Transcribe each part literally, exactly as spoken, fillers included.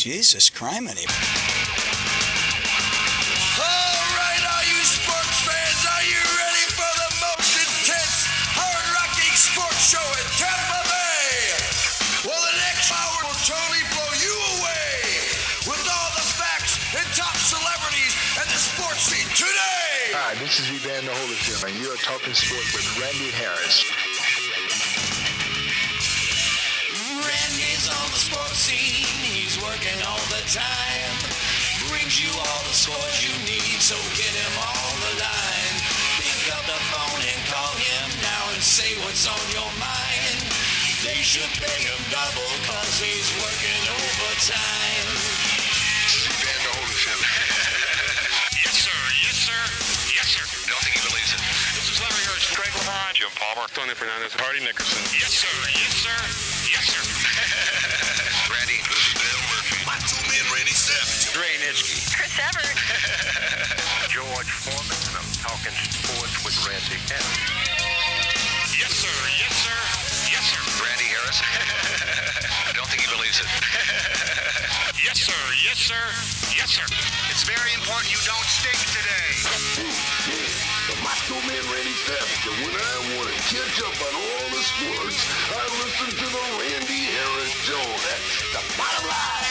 Jesus, criminy. All right, all you sports fans, are you ready for the most intense, hard-rocking sports show in Tampa Bay? Well, the next hour will totally blow you away with all the facts and top celebrities and the sports scene today. Hi, this is Evander Holyfield, and you're talking sports with Randy Harris. Randy's on the sports scene, he's working all the time. Brings you all the scores you need, so get him on the line. Pick up the phone and call him now and say what's on your mind. They should pay him double, cause he's working overtime. Evander Holyfield. Yes, sir. Yes, sir. Yes, sir. Don't think he believes it. This is Larry Hurst, Greg Lamont, Jim Palmer, Tony Fernandez, Hardy Nickerson. Yes, sir. Yes, sir. Yes, sir. Randy, this is Dale Murphy. My two men, Randy Savage. Ray Nitschke. Chris Evert. George Foreman, and I'm talking sports with Randy Harris. Yes, sir. Yes, sir. Yes, sir. Randy Harris. I don't think he believes it. Yes, sir. Yes, sir. Yes, sir. It's very important you don't stink today. The Macho Man Randy Savage, and when I want to catch up on all the sports, I listen to the Randy Harris Show. That's the bottom line.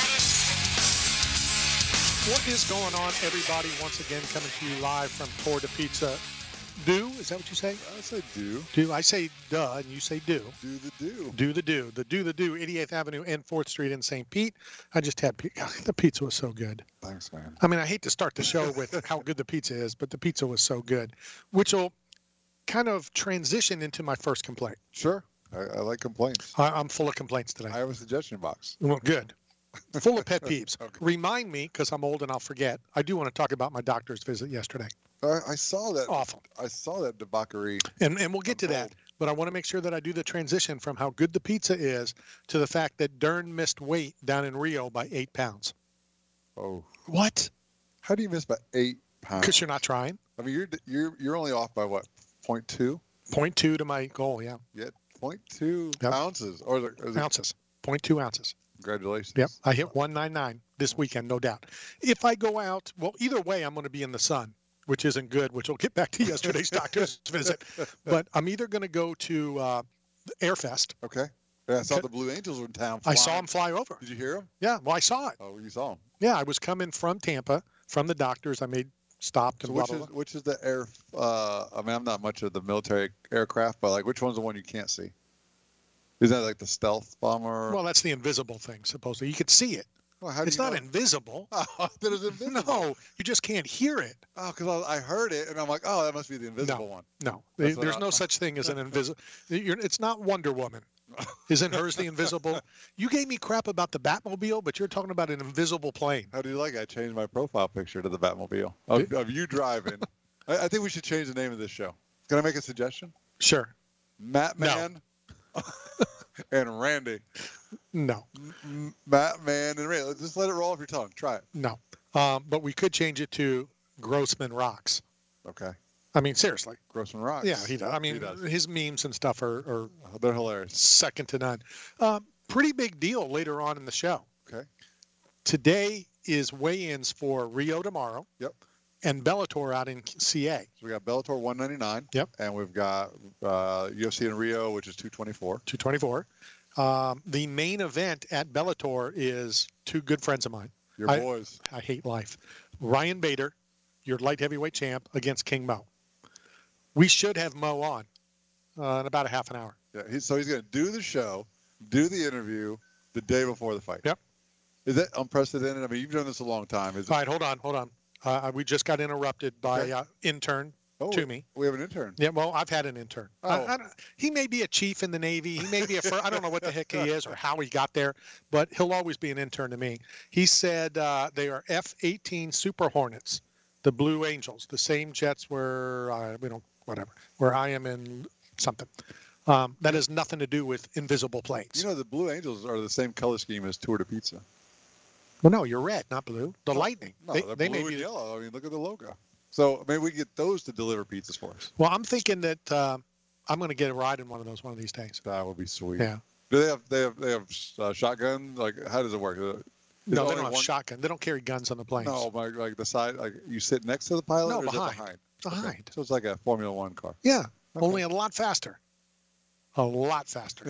What is going on, everybody? Once again, coming to you live from Tour de Pizza. Do, is that what you say? I say do. Do. I say duh, and you say do. Do the do. Do the do. The do the do, eighty-eighth Avenue and fourth Street in Saint Pete. I just had, God, the pizza was so good. Thanks, man. I mean, I hate to start the show with how good the pizza is, but the pizza was so good, which will kind of transition into my first complaint. Sure. I, I like complaints. I, I'm full of complaints today. I have a suggestion box. Well, good. Full of pet peeves. Okay. Remind me, because I'm old and I'll forget, I do want to talk about my doctor's visit yesterday. I, I saw that. Awful. I saw that debauchery. And and we'll get to that. But I want to make sure that I do the transition from how good the pizza is to the fact that Dern missed weight down in Rio by eight pounds. Oh. What? How do you miss by eight pounds? Because you're not trying. I mean, you're you're you're only off by what? Point two. Point two to my goal, yeah. Yeah. Point two Yep. ounces. Or is it, is it, Ounces. Point two ounces. Congratulations. Yep. I hit one ninety-nine this weekend, no doubt. If I go out, well, either way, I'm going to be in the sun, which isn't good, which we'll get back to yesterday's doctor's visit. But I'm either going to go to uh, Airfest. Okay. Yeah, I saw Okay. the Blue Angels were in town. I saw flying. him fly over. Did you hear him? Yeah, well, I saw it. Oh, you saw him. Yeah, I was coming from Tampa, from the doctors. I made stopped and So blah, which blah, is blah. which is the air? Uh, I mean, I'm not much of the military aircraft, but like, which one's the one you can't see? Isn't that like the stealth bomber? Well, that's the invisible thing, supposedly. You could see it. Well, how do It's you not know? invisible. Oh, that is invisible. No, you just can't hear it. Oh, because I, I heard it and I'm like, oh, that must be the invisible one. No, That's what there's I- no such thing as an invisible. It's not Wonder Woman. Isn't hers the invisible? You gave me crap about the Batmobile, but you're talking about an invisible plane. How do you like? I changed my profile picture to the Batmobile of, of you driving. I, I think we should change the name of this show. Can I make a suggestion? Sure. Matt No. Man and Randy. No, M- Matt Man and Randy. Just let it roll off your tongue. Try it. no. Um, but we could change it to Grossman Rocks. Okay. I mean, seriously. Grossman rocks. Yeah, he does. I He mean, does. his memes and stuff are, are Oh, they're hilarious. second to none. Um, pretty big deal later on in the show. Okay. Today is weigh-ins for Rio tomorrow. Yep. And Bellator out in C A. So we got Bellator one ninety-nine. Yep. And we've got uh, U F C in Rio, which is two twenty-four. two twenty-four. Um, the main event at Bellator is two good friends of mine. Your I- boys. I hate life. Ryan Bader, your light heavyweight champ, against King Mo. We should have Mo on uh, in about a half an hour. Yeah. He, so he's going to do the show, do the interview the day before the fight. Yep. Is that unprecedented? I mean, you've done this a long time. Is it? All right, hold on, hold on. Uh, we just got interrupted by Okay. uh, intern Oh, to me. We have an intern. Yeah, well, I've had an intern. I- Oh. I don't- he may be a chief in the Navy. He may be a fir- I don't know what the heck he is or how he got there, but he'll always be an intern to me. He said uh, they are F eighteen Super Hornets, the Blue Angels, the same jets where uh, we don't whatever where I am in something. Um, that has nothing to do with invisible planes. You know, the Blue Angels are the same color scheme as Tour de Pizza. well, no, you're red, not blue. The No, Lightning. No, they, they're they blue may and be. yellow. I mean, look at the logo. So maybe we can get those to deliver pizzas for us. Well, I'm thinking that uh, I'm going to get a ride in one of those one of these days. That would be sweet. Yeah. Do they have they have they have uh, shotgun? Like, how does it work? Uh, No, they only don't have one- shotgun. They don't carry guns on the planes. No, like, like the side, like you sit next to the pilot No, or is it behind. behind? Behind. Okay. So it's like a Formula One car. Yeah, Okay. only a lot faster. A lot faster.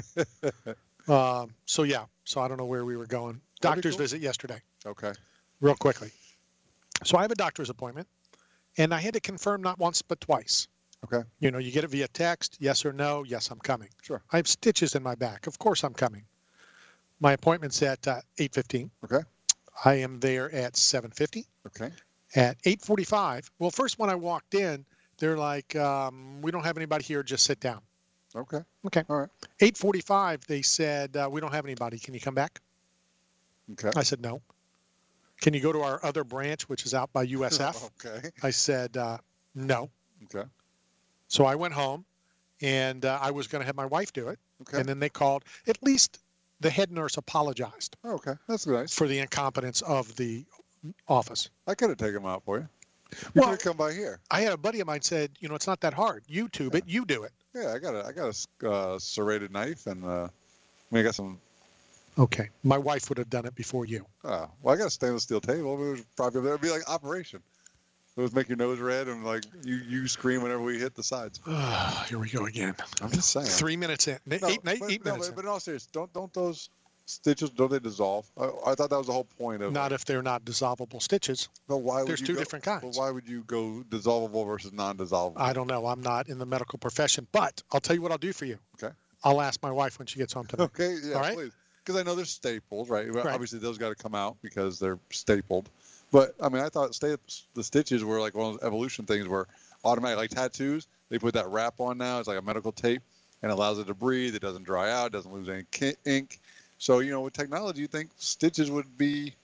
um, so yeah, so I don't know where we were going. That'd be Doctor's cool. visit yesterday, Okay. real quickly. So I have a doctor's appointment, and I had to confirm not once but twice. Okay. You know, you get it via text, yes or no. Yes, I'm coming. Sure. I have stitches in my back. Of course, I'm coming. My appointment's at uh, eight fifteen. Okay. I am there at seven fifty. Okay. At eight forty-five, well, first when I walked in, they're like, um, we don't have anybody here, just sit down. Okay. Okay. All right. eight forty-five, they said, uh, we don't have anybody. Can you come back? Okay. I said, no. Can you go to our other branch, which is out by U S F? Okay. I said, uh, no. Okay. So I went home, and uh, I was going to have my wife do it. Okay. And then they called. At least the head nurse apologized Oh, okay. That's nice. for the incompetence of the office. I could have taken them out for you. You Well- could have come by here. I had a buddy of mine said, you know, it's not that hard. YouTube it, you do it. Yeah, I got a I got a uh, serrated knife and uh, I mean, I got some. Okay. My wife would have done it before you. Uh, well, I got a stainless steel table. It was probably it'd be like operation. It would make your nose red and like you you scream whenever we hit the sides. Here we go again. I'm just saying. Three minutes in. No, eight, eight, but, eight no, minutes but, but in all seriousness, don't don't those stitches don't they dissolve? I, I thought that was the whole point of. in. Not if they're not dissolvable stitches. But why would there's you two go- different But kinds. why would you go dissolvable versus non-dissolvable? I don't know. I'm not in the medical profession, but I'll tell you what I'll do for you. Okay. I'll ask my wife when she gets home tonight. Okay, yeah, All right. please. Because I know there's staples, right? Well, Right. Obviously, those got to come out because they're stapled. But I mean, I thought sta- the stitches were like one of those evolution things where automatic, like tattoos, they put that wrap on now. It's like a medical tape and allows it to breathe. It doesn't dry out. Doesn't lose any ki- ink. So you know, with technology, you think stitches would be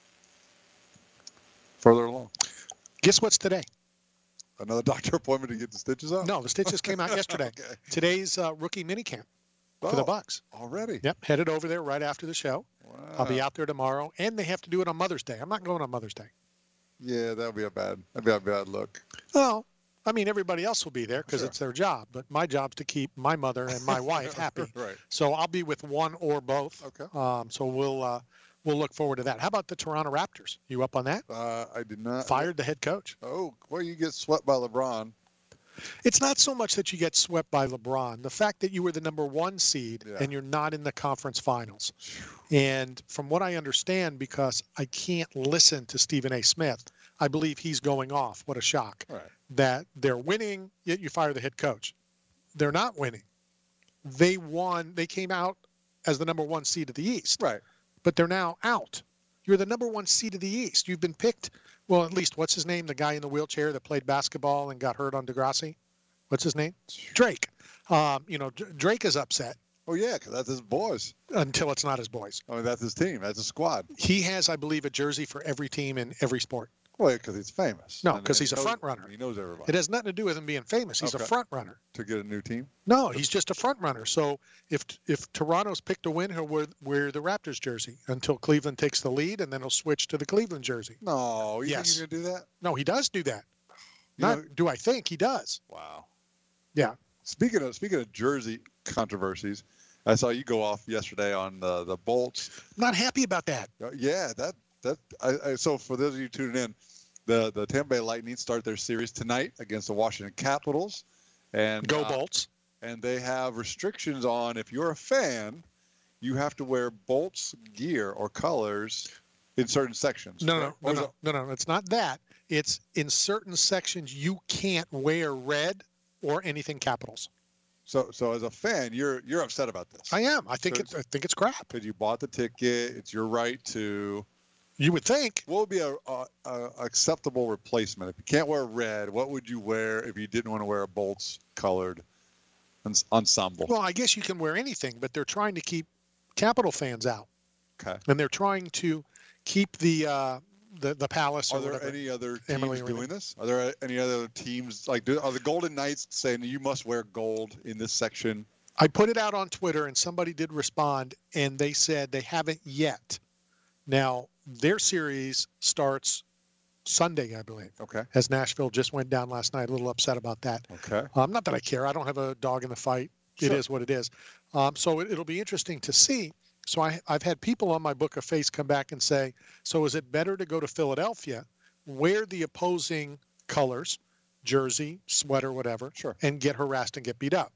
further along. Guess what's today? Another doctor appointment to get the stitches out. No, the stitches came out yesterday. Okay. Today's uh, rookie minicamp for the Oh, Bucks. already. Yep, headed over there right after the show. Wow. I'll be out there tomorrow, and they have to do it on Mother's Day. I'm not going on Mother's Day. Yeah, that would be a bad. That'd be a bad look. Well, I mean, everybody else will be there because Sure. it's their job, but my job's to keep my mother and my wife happy. Right. So I'll be with one or both. Okay. Um, so we'll uh, we'll look forward to that. How about the Toronto Raptors? You up on that? Uh, I did not. Fired the head coach. Oh, well, you get swept by LeBron. It's not so much that you get swept by LeBron. The fact that you were the number one seed Yeah. and you're not in the conference finals. And from what I understand, because I can't listen to Stephen A. Smith, I believe he's going off. What a shock. Right. That they're winning, yet you fire the head coach. They're not winning. They won. They came out as the number one seed of the East, Right. but they're now out. You're the number one seed of the East. You've been picked. Well, at least, what's his name? The guy in the wheelchair that played basketball and got hurt on Degrassi? What's his name? Drake. Um, you know, D- Drake is upset Oh, yeah, because that's his boys. until it's not his boys. I mean, that's his team. That's his squad. He has, I believe, a jersey for every team in every sport. Well, because he's famous. No, And 'cause he he's a knows- front runner. He knows everybody. It has nothing to do with him being famous. He's Okay. a front runner. To get a new team? No, he's just a front runner. So if if Toronto's picked to win, he'll wear, wear the Raptors jersey until Cleveland takes the lead, and then he'll switch to the Cleveland jersey. No. You Yes. think you're going to do that? No, he does do that. You Not know- do I think he does. Wow. Yeah. Speaking of speaking of jersey controversies, I saw you go off yesterday on the the Bolts. Not happy about that. Uh, yeah, that that. I, I, so for those of you tuning in, the the Tampa Bay Lightning start their series tonight against the Washington Capitals, and Go uh, Bolts. and they have restrictions on if you're a fan, you have to wear Bolts gear or colors in certain sections. No, no, correct? no, Or is no, it- no, no. It's not that. It's in certain sections you can't wear red or anything Capitals. So so as a fan, you're you're upset about this. I am. I think So it's. I think it's crap. Because you bought the ticket, it's your right to. You would think. What would be a, a, a acceptable replacement if you can't wear red? What would you wear if you didn't want to wear a Bolts colored ens- ensemble? Well, I guess you can wear anything, but they're trying to keep Capital fans out, Okay. and they're trying to keep the uh, the the Palace or Are there whatever. any other teams Emily Arena. doing this? Are there any other teams like do, are the Golden Knights saying you must wear gold in this section? I put it out on Twitter, and somebody did respond, and they said they haven't yet. Now, their series starts Sunday, I believe, Okay. as Nashville just went down last night. A little upset about that. Okay. Um, not that I care. I don't have a dog in the fight. It Sure. is what it is. Um, so it, it'll be interesting to see. So I, I've had people on my Book of Face come back and say, so is it better to go to Philadelphia, wear the opposing colors, jersey, sweater, whatever, Sure. and get harassed and get beat up?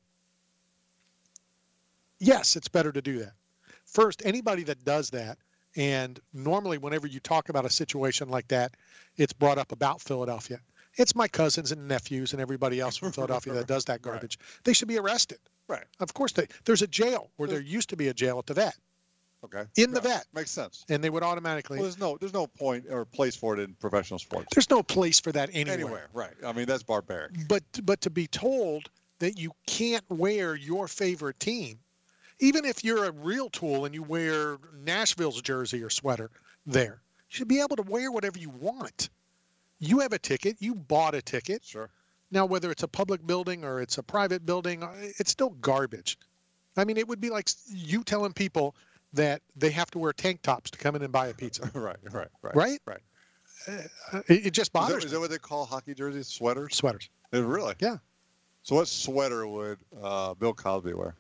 Yes, it's better to do that. First, anybody that does that, and normally whenever you talk about a situation like that, it's brought up about Philadelphia. It's my cousins and nephews and everybody else from Philadelphia that does that garbage. Right. They should be arrested. Right. Of course, they, there's a jail where there used to be a jail at the vet. Okay. In the Yeah, vet. Makes sense. And they would automatically. Well, there's no there's no point or place for it in professional sports. There's no place for that anywhere. Anywhere, right. I mean, that's barbaric. But but to be told that you can't wear your favorite team, even if you're a real tool and you wear Nashville's jersey or sweater there, you should be able to wear whatever you want. You have a ticket. You bought a ticket. Sure. Now, whether it's a public building or it's a private building, it's still garbage. I mean, it would be like you telling people that they have to wear tank tops to come in and buy a pizza. right, right, right. Right? Right. Uh, it, it just Is that, bothers is me. that what they call hockey jerseys? Sweaters? Sweaters. It, really? Yeah. So what sweater would uh, Bill Cosby wear?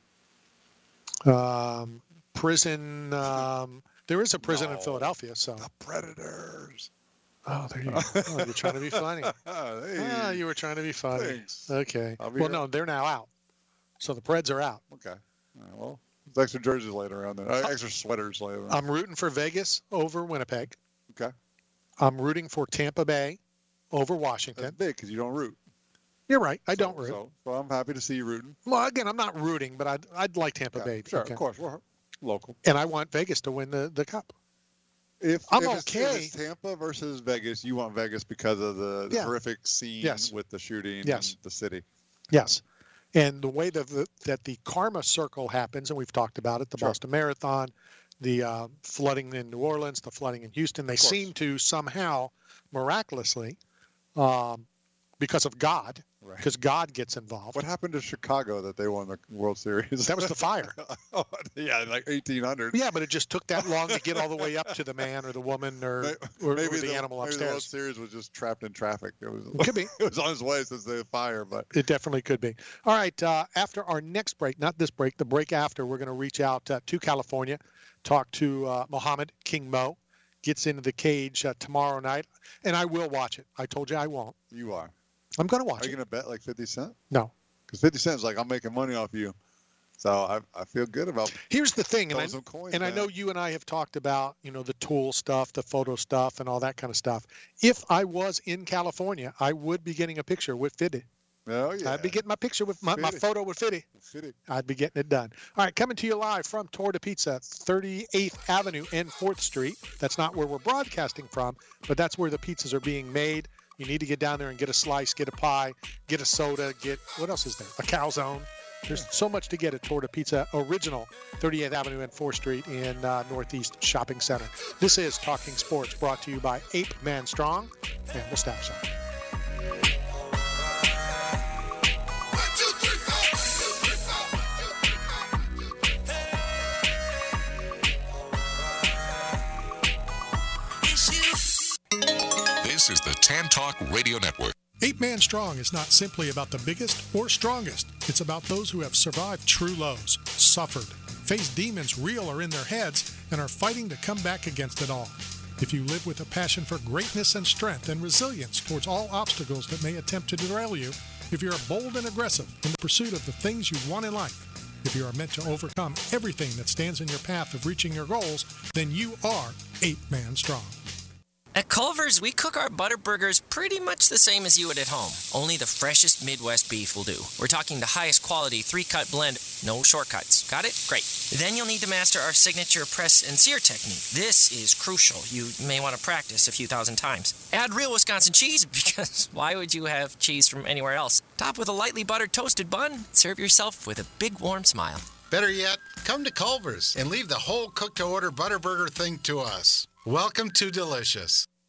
Um, prison. Um, there is a prison in No. Philadelphia, so. The Predators. Oh, there you go. Oh, you're trying to be funny. hey, Ah, you were trying to be funny. thanks. Okay. I'll be Well, here. no, they're now out. So the Preds are out. Okay. All right, well, there's extra jerseys laying around there. Uh, extra sweaters laying around. I'm rooting for Vegas over Winnipeg. Okay. I'm rooting for Tampa Bay over Washington. That's big because you don't root. You're right. I So- don't root. So, so I'm happy to see you rooting. Well, again, I'm not rooting, but I'd, I'd like Tampa Yeah, Bay. sure, Okay. of course. We're local. And I want Vegas to win the, the cup. If, I'm if it's, if okay. it's Tampa versus Vegas, you want Vegas because of the, the Yeah. horrific scene Yes. with the shooting Yes. in the city. Yes. And the way that the, that the karma circle happens, and we've talked about it, the Sure. Boston Marathon, the uh, flooding in New Orleans, the flooding in Houston, they course. seem to somehow, miraculously, um, because of God, Right. because God gets involved. What happened to Chicago that they won the World Series? That was the fire. oh, yeah, like eighteen hundred. Yeah, but it just took that long to get all the way up to the man or the woman or, or, maybe or the, animal maybe the World upstairs. Series was just trapped in traffic. It was. Could be. It was on its way since the fire, but It definitely could be. All right. Uh, after our next break, not this break, the break after, we're going to reach out uh, to California, talk to uh, Mohammed King Mo, gets into the cage uh, tomorrow night, and I will watch it. I told you I won't. you are. I'm going to watch Are you it. gonna bet like fifty cent? No. Because fifty cents like I'm making money off you, so I I feel good about Here's the thing, and throwing I, some coins. and I man. know you and I have talked about, you know, the tool stuff, the photo stuff, and all that kind of stuff. If I was in California, I would be getting a picture with Fiddy. Oh yeah. I'd be getting my picture with my, my Fiddy. photo with Fiddy. Fitty. I'd be getting it done. All right, coming to you live from Torta Pizza, thirty-eighth Avenue and fourth Street. That's not where we're broadcasting from, but that's where the pizzas are being made. You need to get down there and get a slice, get a pie, get a soda, get, what else is there? A calzone. There's so much to get at Torta Pizza, original thirty-eighth Avenue and fourth Street in uh, Northeast Shopping Center. This is Talking Sports, brought to you by Ape Man Strong and Mustache Shop. This is the Tan Talk Radio Network. Eight Man Strong is not simply about the biggest or strongest. It's about those who have survived true lows, suffered, faced demons real or in their heads, and are fighting to come back against it all. If you live with a passion for greatness and strength and resilience towards all obstacles that may attempt to derail you, if you're bold and aggressive in the pursuit of the things you want in life, if you are meant to overcome everything that stands in your path of reaching your goals, then you are Eight Man Strong. At Culver's, we cook our butter burgers pretty much the same as you would at home. Only the freshest Midwest beef will do. We're talking the highest quality three-cut blend, no shortcuts. Got it? Great. Then you'll need to master our signature press and sear technique. This is crucial. You may want to practice a few thousand times. Add real Wisconsin cheese, because why would you have cheese from anywhere else? Top with a lightly buttered toasted bun. Serve yourself with a big warm smile. Better yet, come to Culver's and leave the whole cook-to-order butter burger thing to us. Welcome to Delicious.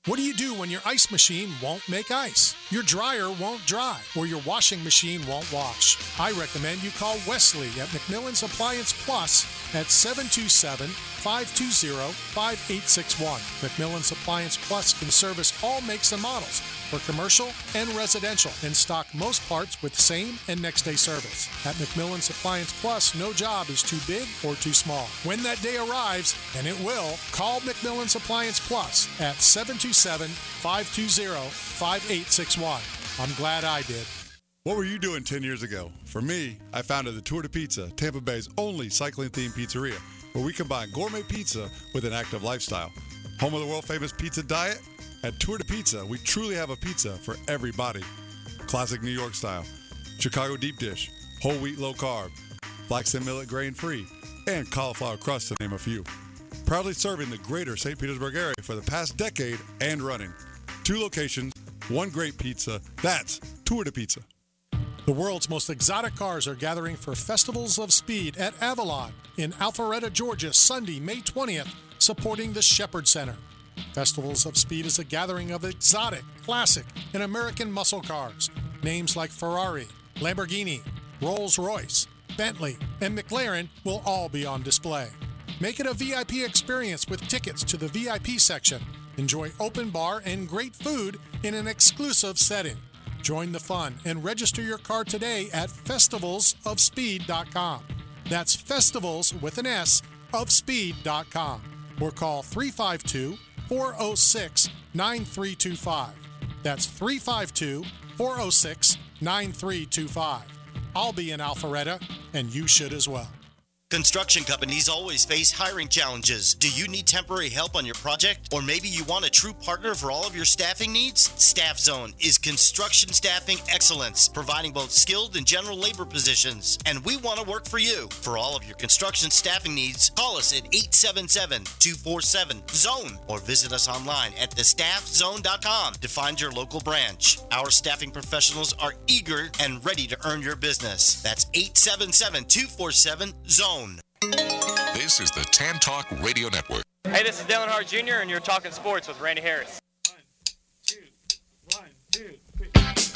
What do you do when your ice machine won't make ice, your dryer won't dry, or your washing machine won't wash? I recommend you call Wesley at McMillan's Appliance Plus at seven two seven, five two zero, five eight six one. McMillan's Appliance Plus can service all makes and models for commercial and residential and stock most parts with same and next day service. At McMillan's Appliance Plus, no job is too big or too small. When that day arrives, and it will, call McMillan's Appliance Plus at seven two seven, five two zero, five eight six one. I'm glad I did. What were you doing ten years ago? For me, I founded the Tour de Pizza, Tampa Bay's only cycling-themed pizzeria, where we combine gourmet pizza with an active lifestyle. Home of the world-famous pizza diet? At Tour de Pizza, we truly have a pizza for every body. Classic New York style, Chicago deep dish, whole wheat low carb, flax and millet grain-free, and cauliflower crust to name a few. Proudly serving the greater Saint Petersburg area for the past decade and running. Two locations, one great pizza. That's Tour de Pizza. The world's most exotic cars are gathering for Festivals of Speed at Avalon in Alpharetta, Georgia, Sunday, May twentieth, supporting the Shepherd Center. Festivals of Speed is a gathering of exotic, classic, and American muscle cars. Names like Ferrari, Lamborghini, Rolls-Royce, Bentley, and McLaren will all be on display. Make it a V I P experience with tickets to the V I P section. Enjoy open bar and great food in an exclusive setting. Join the fun and register your car today at festivals of speed dot com. That's festivals with an S of speed dot com. Or call three five two, four oh six, nine three two five. That's three five two, four oh six, nine three two five. I'll be in Alpharetta, and you should as well. Construction companies always face hiring challenges. Do you need temporary help on your project? Or maybe you want a true partner for all of your staffing needs? Staff Zone is construction staffing excellence, providing both skilled and general labor positions. And we want to work for you. For all of your construction staffing needs, call us at eight seven seven, two four seven, zone or visit us online at the staff zone dot com to find your local branch. Our staffing professionals are eager and ready to earn your business. That's eight seven seven, two four seven, zone. This is the Tan Talk Radio Network. Hey, this is Dylan Hart Junior, and you're talking sports with Randy Harris. One, two, one, two, three.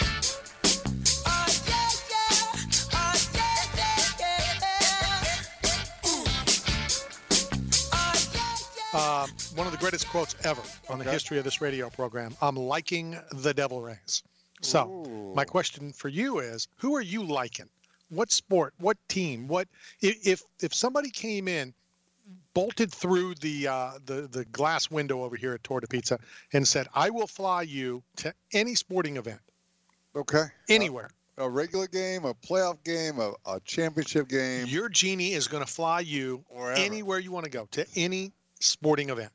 Um, one of the greatest quotes ever on the Okay. history of this radio program. I'm liking the Devil Rays. So Ooh. my question for you is, who are you liking? What sport? What team? What if if somebody came in, bolted through the uh, the the glass window over here at Tour de Pizza and said, "I will fly you to any sporting event, Okay. anywhere. A, a regular game, a playoff game, a, a championship game. Your genie is going to fly you Wherever. anywhere you want to go, to any sporting event."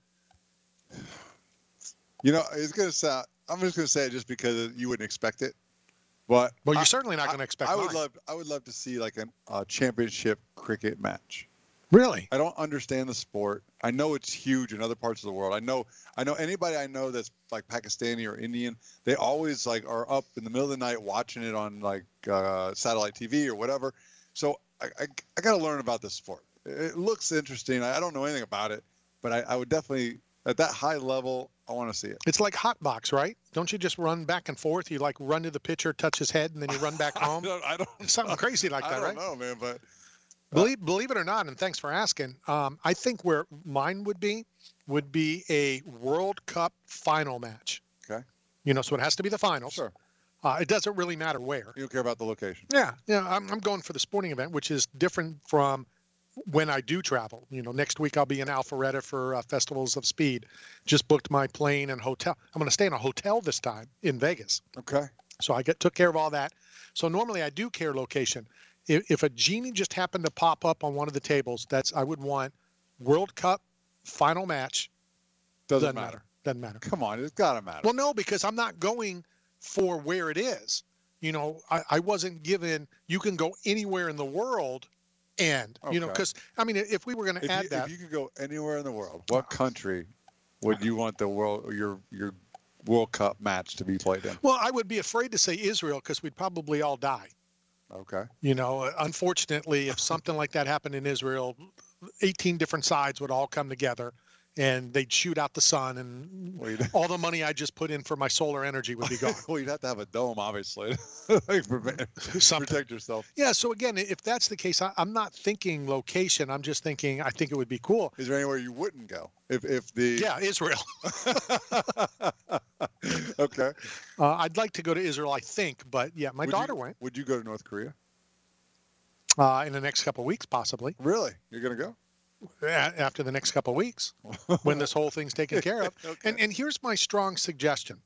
You know, it's gonna sound. I'm just gonna say it just because you wouldn't expect it, but Well, you're I- certainly not going to expect I would mine. love. I would love to see like a uh, championship cricket match. Really? I don't understand the sport. I know it's huge in other parts of the world. I know. I know anybody I know that's like Pakistani or Indian. They always like are up in the middle of the night watching it on like uh, satellite T V or whatever. So I, I, I got to learn about this sport. It looks interesting. I, I don't know anything about it, but I, I would definitely at that high level. I want to see it. It's like hot box, right? Don't you just run back and forth? You like run to the pitcher, touch his head, and then you run back home? I don't. I don't Something crazy like I that, don't right? know, man. But Believe believe it or not, and thanks for asking. Um, I think where mine would be would be a World Cup final match. okay, You know, so it has to be the finals. sure. Uh, it doesn't really matter where. You don't care about the location. Yeah, yeah. I'm I'm going for the sporting event, which is different from when I do travel. You know, next week I'll be in Alpharetta for uh, Festivals of Speed. Just booked my plane and hotel. I'm going to stay in a hotel this time in Vegas. Okay. So I get took care of all that. So normally I do care location. If, if a genie just happened to pop up on one of the tables, that's I would want World Cup final match. Doesn't, Doesn't matter. matter. Doesn't matter. Come on, it's gotta matter. Well, no, because I'm not going for where it is. You know, I, I wasn't given. You can go anywhere in the world, and you know, Okay. because I mean, if we were going to if, add you, that, if you could go anywhere in the world, what country would you want the world your your World Cup match to be played in? well, I would be afraid to say Israel because we'd probably all die. Okay. You know, unfortunately, if something like that happened in Israel, eighteen different sides would all come together and they'd shoot out the sun, and Well, all the money I just put in for my solar energy would be gone. Well, you'd have to have a dome, obviously, like, prevent- Something. protect yourself. Yeah, so again, if that's the case, I, I'm not thinking location. I'm just thinking I think it would be cool. Is there anywhere you wouldn't go if if the Yeah, Israel. Okay. Uh, I'd like to go to Israel, I think, but yeah, my Would daughter you, went Would you go to North Korea? uh, in the next couple of weeks, possibly. Really? You're gonna go? A- After the next couple of weeks, when this whole thing's taken care of. Okay. And and here's my strong suggestion: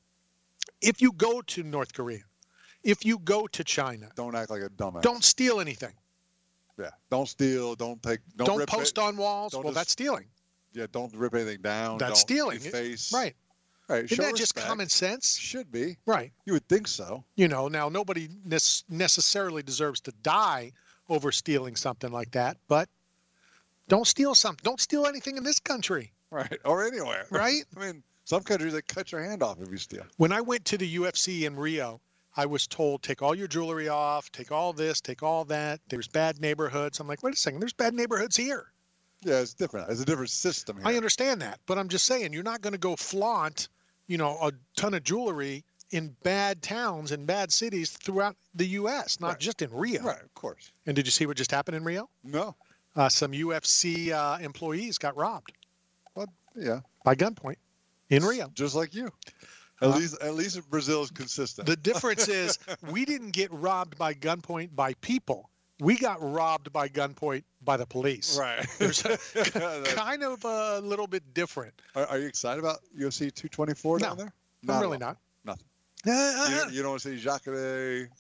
if you go to North Korea, if you go to China, Don't act like a dumbass. don't steal anything. Yeah. Don't steal. Don't take. Don't, Don't, rip post it, on walls. don't Well, just- that's stealing. Yeah. Don't rip anything down. That's don't stealing. Deface. Right. Right. Isn't show that just respect. common sense? Should be. Right. You would think so. You know, now nobody nec- necessarily deserves to die over stealing something like that, but don't steal something. Don't steal anything in this country, Right. Or anywhere. right? I mean, some countries they cut your hand off if you steal. When I went to the U F C in Rio, I was told, take all your jewelry off, take all this, take all that. There's bad neighborhoods. I'm like, wait a second, there's bad neighborhoods here. Yeah, it's different. It's a different system here. I understand that, but I'm just saying, you're not going to go flaunt, you know, a ton of jewelry in bad towns and bad cities throughout the U S, not Right. just in Rio. Right. Of course. And did you see what just happened in Rio? No. Uh, some U F C uh, employees got robbed Well, yeah. by gunpoint in Rio. Just like you. At Uh, least, at least Brazil is consistent. The difference is we didn't get robbed by gunpoint by people. We got robbed by gunpoint by the police. Right. There's a, kind of a little bit different. Are, are you excited about U F C two twenty-four down No, there? I'm at really all. not. Nothing. Uh, You don't, you don't want to see Jacare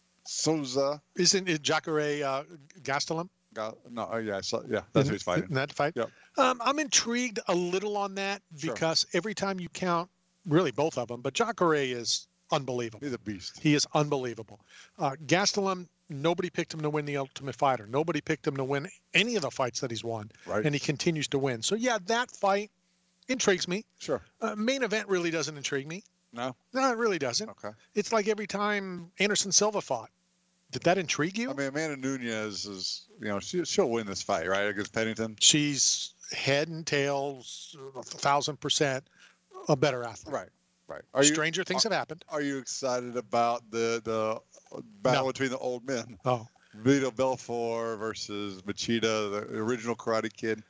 Souza? Isn't it Jacare uh, Gastelum? Got, no, oh, yeah, I saw, yeah, that's who he's fighting. In that fight? Yep. Um, I'm intrigued a little on that Sure. because every time you count, really both of them, but Jacare is unbelievable. He's a beast. He is unbelievable. Uh, Gastelum, nobody picked him to win the Ultimate Fighter. Nobody picked him to win any of the fights that he's won. Right. And he continues to win. So, yeah, that fight intrigues me. Sure. Uh, main event really doesn't intrigue me. No? No, it really doesn't. Okay. It's like every time Anderson Silva fought. Did that intrigue you? I mean, Amanda Nunez is, you know, she, she'll win this fight, right, against Pennington? She's head and tails, a thousand percent a better athlete. Right, right. Are you, Stranger things are, have happened. Are you excited about the, the battle No. between the old men? Oh, Vito Belfort versus Machida, the original Karate Kid.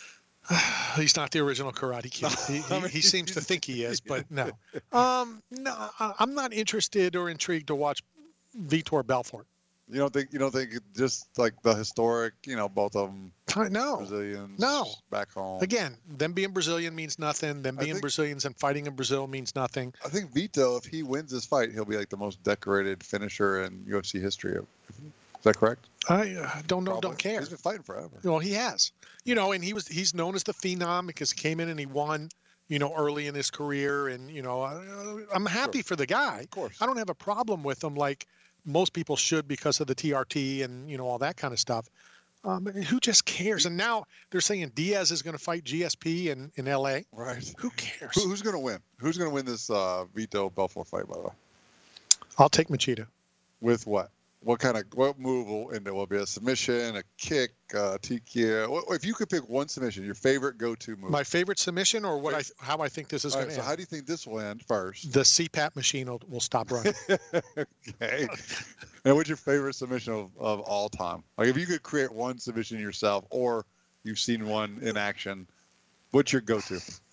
he's not the original Karate Kid. He, I he, mean, he seems to think he is, but no. Um, no, I- I'm not interested or intrigued to watch Vitor Belfort. You don't think you don't think it just like the historic, you know, both of them No. Brazilians No. back home. Again, them being Brazilian means nothing. Them I being think- Brazilians and fighting in Brazil means nothing. I think Vito, if he wins this fight, he'll be like the most decorated finisher in U F C history. Is that correct? I uh, don't know, Probably. don't care. He's been fighting forever. Well, he has, you know, and he was he's known as the Phenom because he came in and he won, you know, early in his career, and you know, I, I'm happy for the guy. Of course. I don't have a problem with him like most people should because of the T R T and you know all that kind of stuff. Um, who just cares? And now they're saying Diaz is going to fight G S P in, in L A. Right. Who cares? Who, who's going to win? Who's going to win this uh, Vito Belfort fight, by the way? I'll take Machida. With what? What kind of what move will end it? Will it be a submission, a kick, uh, T K O? What- If you could pick one submission, your favorite go-to move. My favorite submission, or what I how I think this is All going right, to so end. how do you think this will end first? The C PAP machine will, will stop running. Okay. And what's your favorite submission of, of all time? Like if you could create one submission yourself, or you've seen one in action, what's your go-to?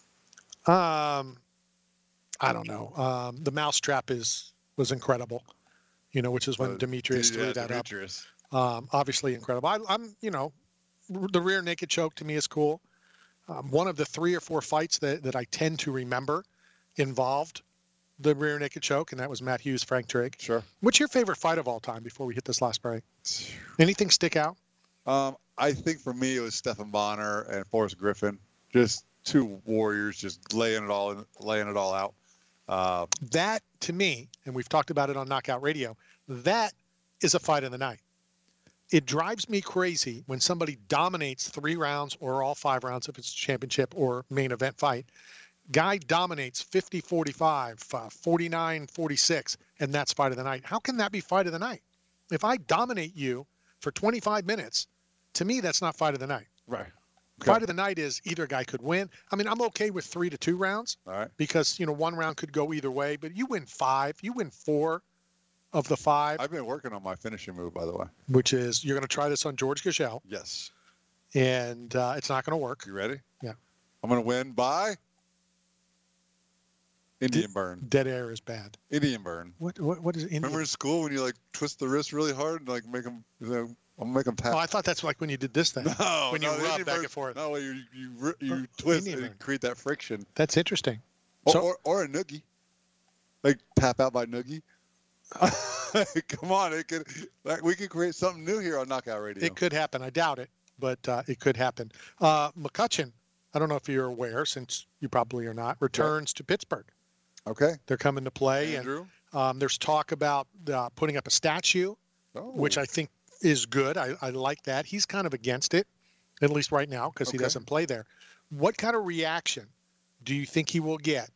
Um, I don't know. Um, the mousetrap is was incredible. You know, which is when Uh, Demetrius yeah, threw that Demetrius. up. Um, obviously incredible. I, I'm, you know, r- the rear naked choke to me is cool. Um, one of the three or four fights that, that I tend to remember involved the rear naked choke, and that was Matt Hughes, Frank Trigg. Sure. What's your favorite fight of all time before we hit this last break? Anything stick out? Um, I think for me it was Stephen Bonner and Forrest Griffin, just two warriors, just laying it all in, laying it all out. Uh, That, to me, and we've talked about it on Knockout Radio, that is a fight of the night. It drives me crazy when somebody dominates three rounds or all five rounds if it's a championship or main event fight. Guy dominates fifty forty-five, uh, forty-nine forty-six, and that's fight of the night. How can that be fight of the night? If I dominate you for twenty-five minutes, to me, that's not fight of the night. right. Okay. Fight of the night is either guy could win. I mean, I'm okay with three to two rounds. All right. Because, you know, one round could go either way, but you win five, you win four of the five. I've been working on my finishing move, by the way. Which is, you're going to try this on George Gagel. Yes. And uh, it's not going to work. You ready? Yeah. I'm going to win by Indian burn. Dead air is bad. Indian burn. What what what is Indian? Remember in school when you like twist the wrist really hard and like make them, you know, I'm gonna make them tap. Oh, I thought that's like when you did this thing. No, when you no, the rub Indian back burn- and forth. No, you you you, you Oh, twist Indian and burn. create that friction. That's interesting. Or, So- or, or a noogie, like tap out by noogie. Come on, it could like we could create something new here on Knockout Radio. It could happen. I doubt it, but uh, it could happen. Uh, McCutcheon, I don't know if you're aware, since you probably are not, returns to Pittsburgh. Okay. They're coming to play, Andrew? and um, there's talk about uh, putting up a statue, Oh. which I think is good. I, I like that. He's kind of against it, at least right now, because he Okay. doesn't play there. What kind of reaction do you think he will get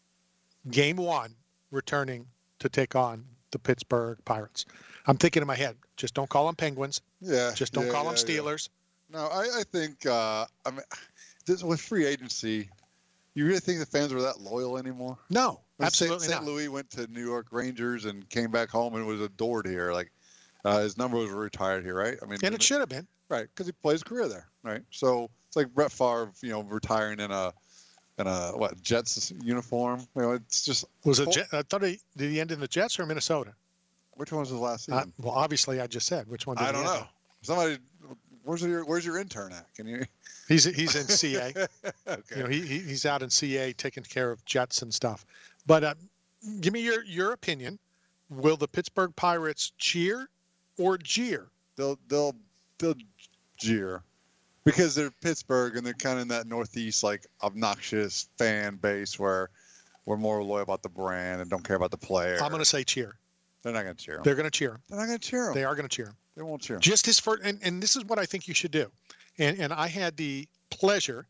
game one returning to take on the Pittsburgh Pirates? I'm thinking in my head, just don't call them Penguins. Yeah. Just don't yeah, call yeah, them yeah. Steelers. No, I, I think uh, I mean this with free agency. You really think the fans were that loyal anymore? No, When absolutely Saint not. Louis went to New York Rangers and came back home and was adored here. Like uh, his number was retired here, right? I mean, And it should have been. right because he played his career there, right? So it's like Brett Favre, you know, retiring in a in a what Jets uniform. You know, it's just Was it? Jet, I thought he did he end in the Jets or Minnesota? which one was his last Uh, season? well, obviously, I just said which one. Did I he don't end know. Somebody, where's your where's your intern at? Can you? in? He's he's in C A. Okay. You know, he, he he's out in C A taking care of Jets and stuff. But uh, give me your your opinion. Will the Pittsburgh Pirates cheer or jeer? they'll they'll they'll jeer because they're Pittsburgh and they're kind of in that Northeast like obnoxious fan base where we're more loyal about the brand and don't care about the player. I'm going to say cheer. They're not going to cheer him. They're going to cheer him. They're not going to cheer him. They are going to cheer him. They won't cheer him. Just his first, and, and this is what I think you should do. And and I had the pleasure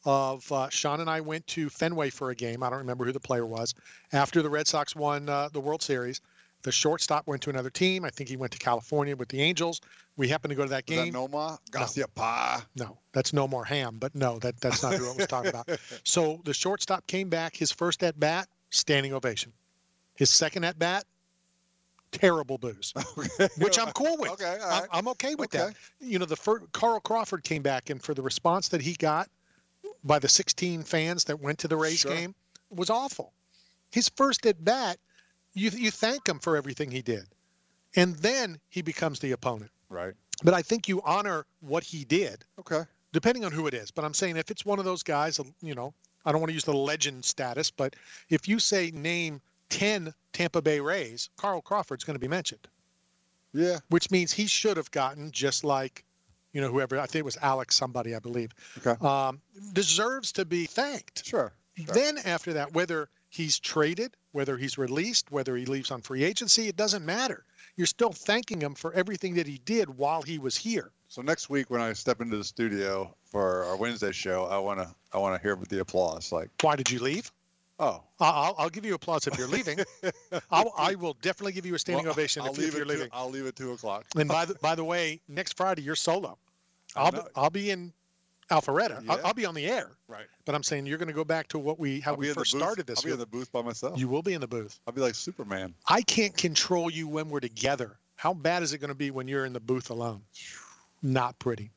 of uh, Sean and I went to Fenway for a game. I don't remember who the player was. After the Red Sox won uh, the World Series, the shortstop went to another team. I think he went to California with the Angels. We happened to go to that Was game. that Noma? Garcia Pa. No, that's no more ham. But no, that that's not who I was talking about. So the shortstop came back. His first at bat, standing ovation. His second at bat, terrible booze, which I'm cool with. Okay, all I'm, right. I'm okay with Okay. that. You know, the first, Carl Crawford came back, and for the response that he got by the sixteen fans that went to the Rays Sure. game was awful. His first at bat, you you thank him for everything he did, and then he becomes the opponent. Right. But I think you honor what he did, Okay. depending on who it is. But I'm saying if it's one of those guys, you know, I don't want to use the legend status, but if you say name ten Tampa Bay Rays, Carl Crawford's going to be mentioned, Yeah. which means he should have gotten just like, you know, whoever, I think it was Alex somebody, I believe, Okay. um, deserves to be thanked. Sure. Sure. Then after that, whether he's traded, whether he's released, whether he leaves on free agency, it doesn't matter. You're still thanking him for everything that he did while he was here. So next week when I step into the studio for our Wednesday show, I want to I want to hear the applause. Like, Why did you leave? oh, I'll, I'll give you applause if you're leaving. I'll, I will definitely give you a standing well, ovation I'll if, leave if you're at two- leaving. I'll leave at two o'clock. And by the by the way, next Friday you're solo. I'll be, know. I'll be in Alpharetta. I'll, Yeah. I'll be on the air. Right. But I'm saying you're going to go back to what we how I'll be we in the first booth. started this. I'll be in the booth by myself. You will be in the booth. I'll be like Superman. I can't control you when we're together. How bad is it going to be when you're in the booth alone? Not pretty.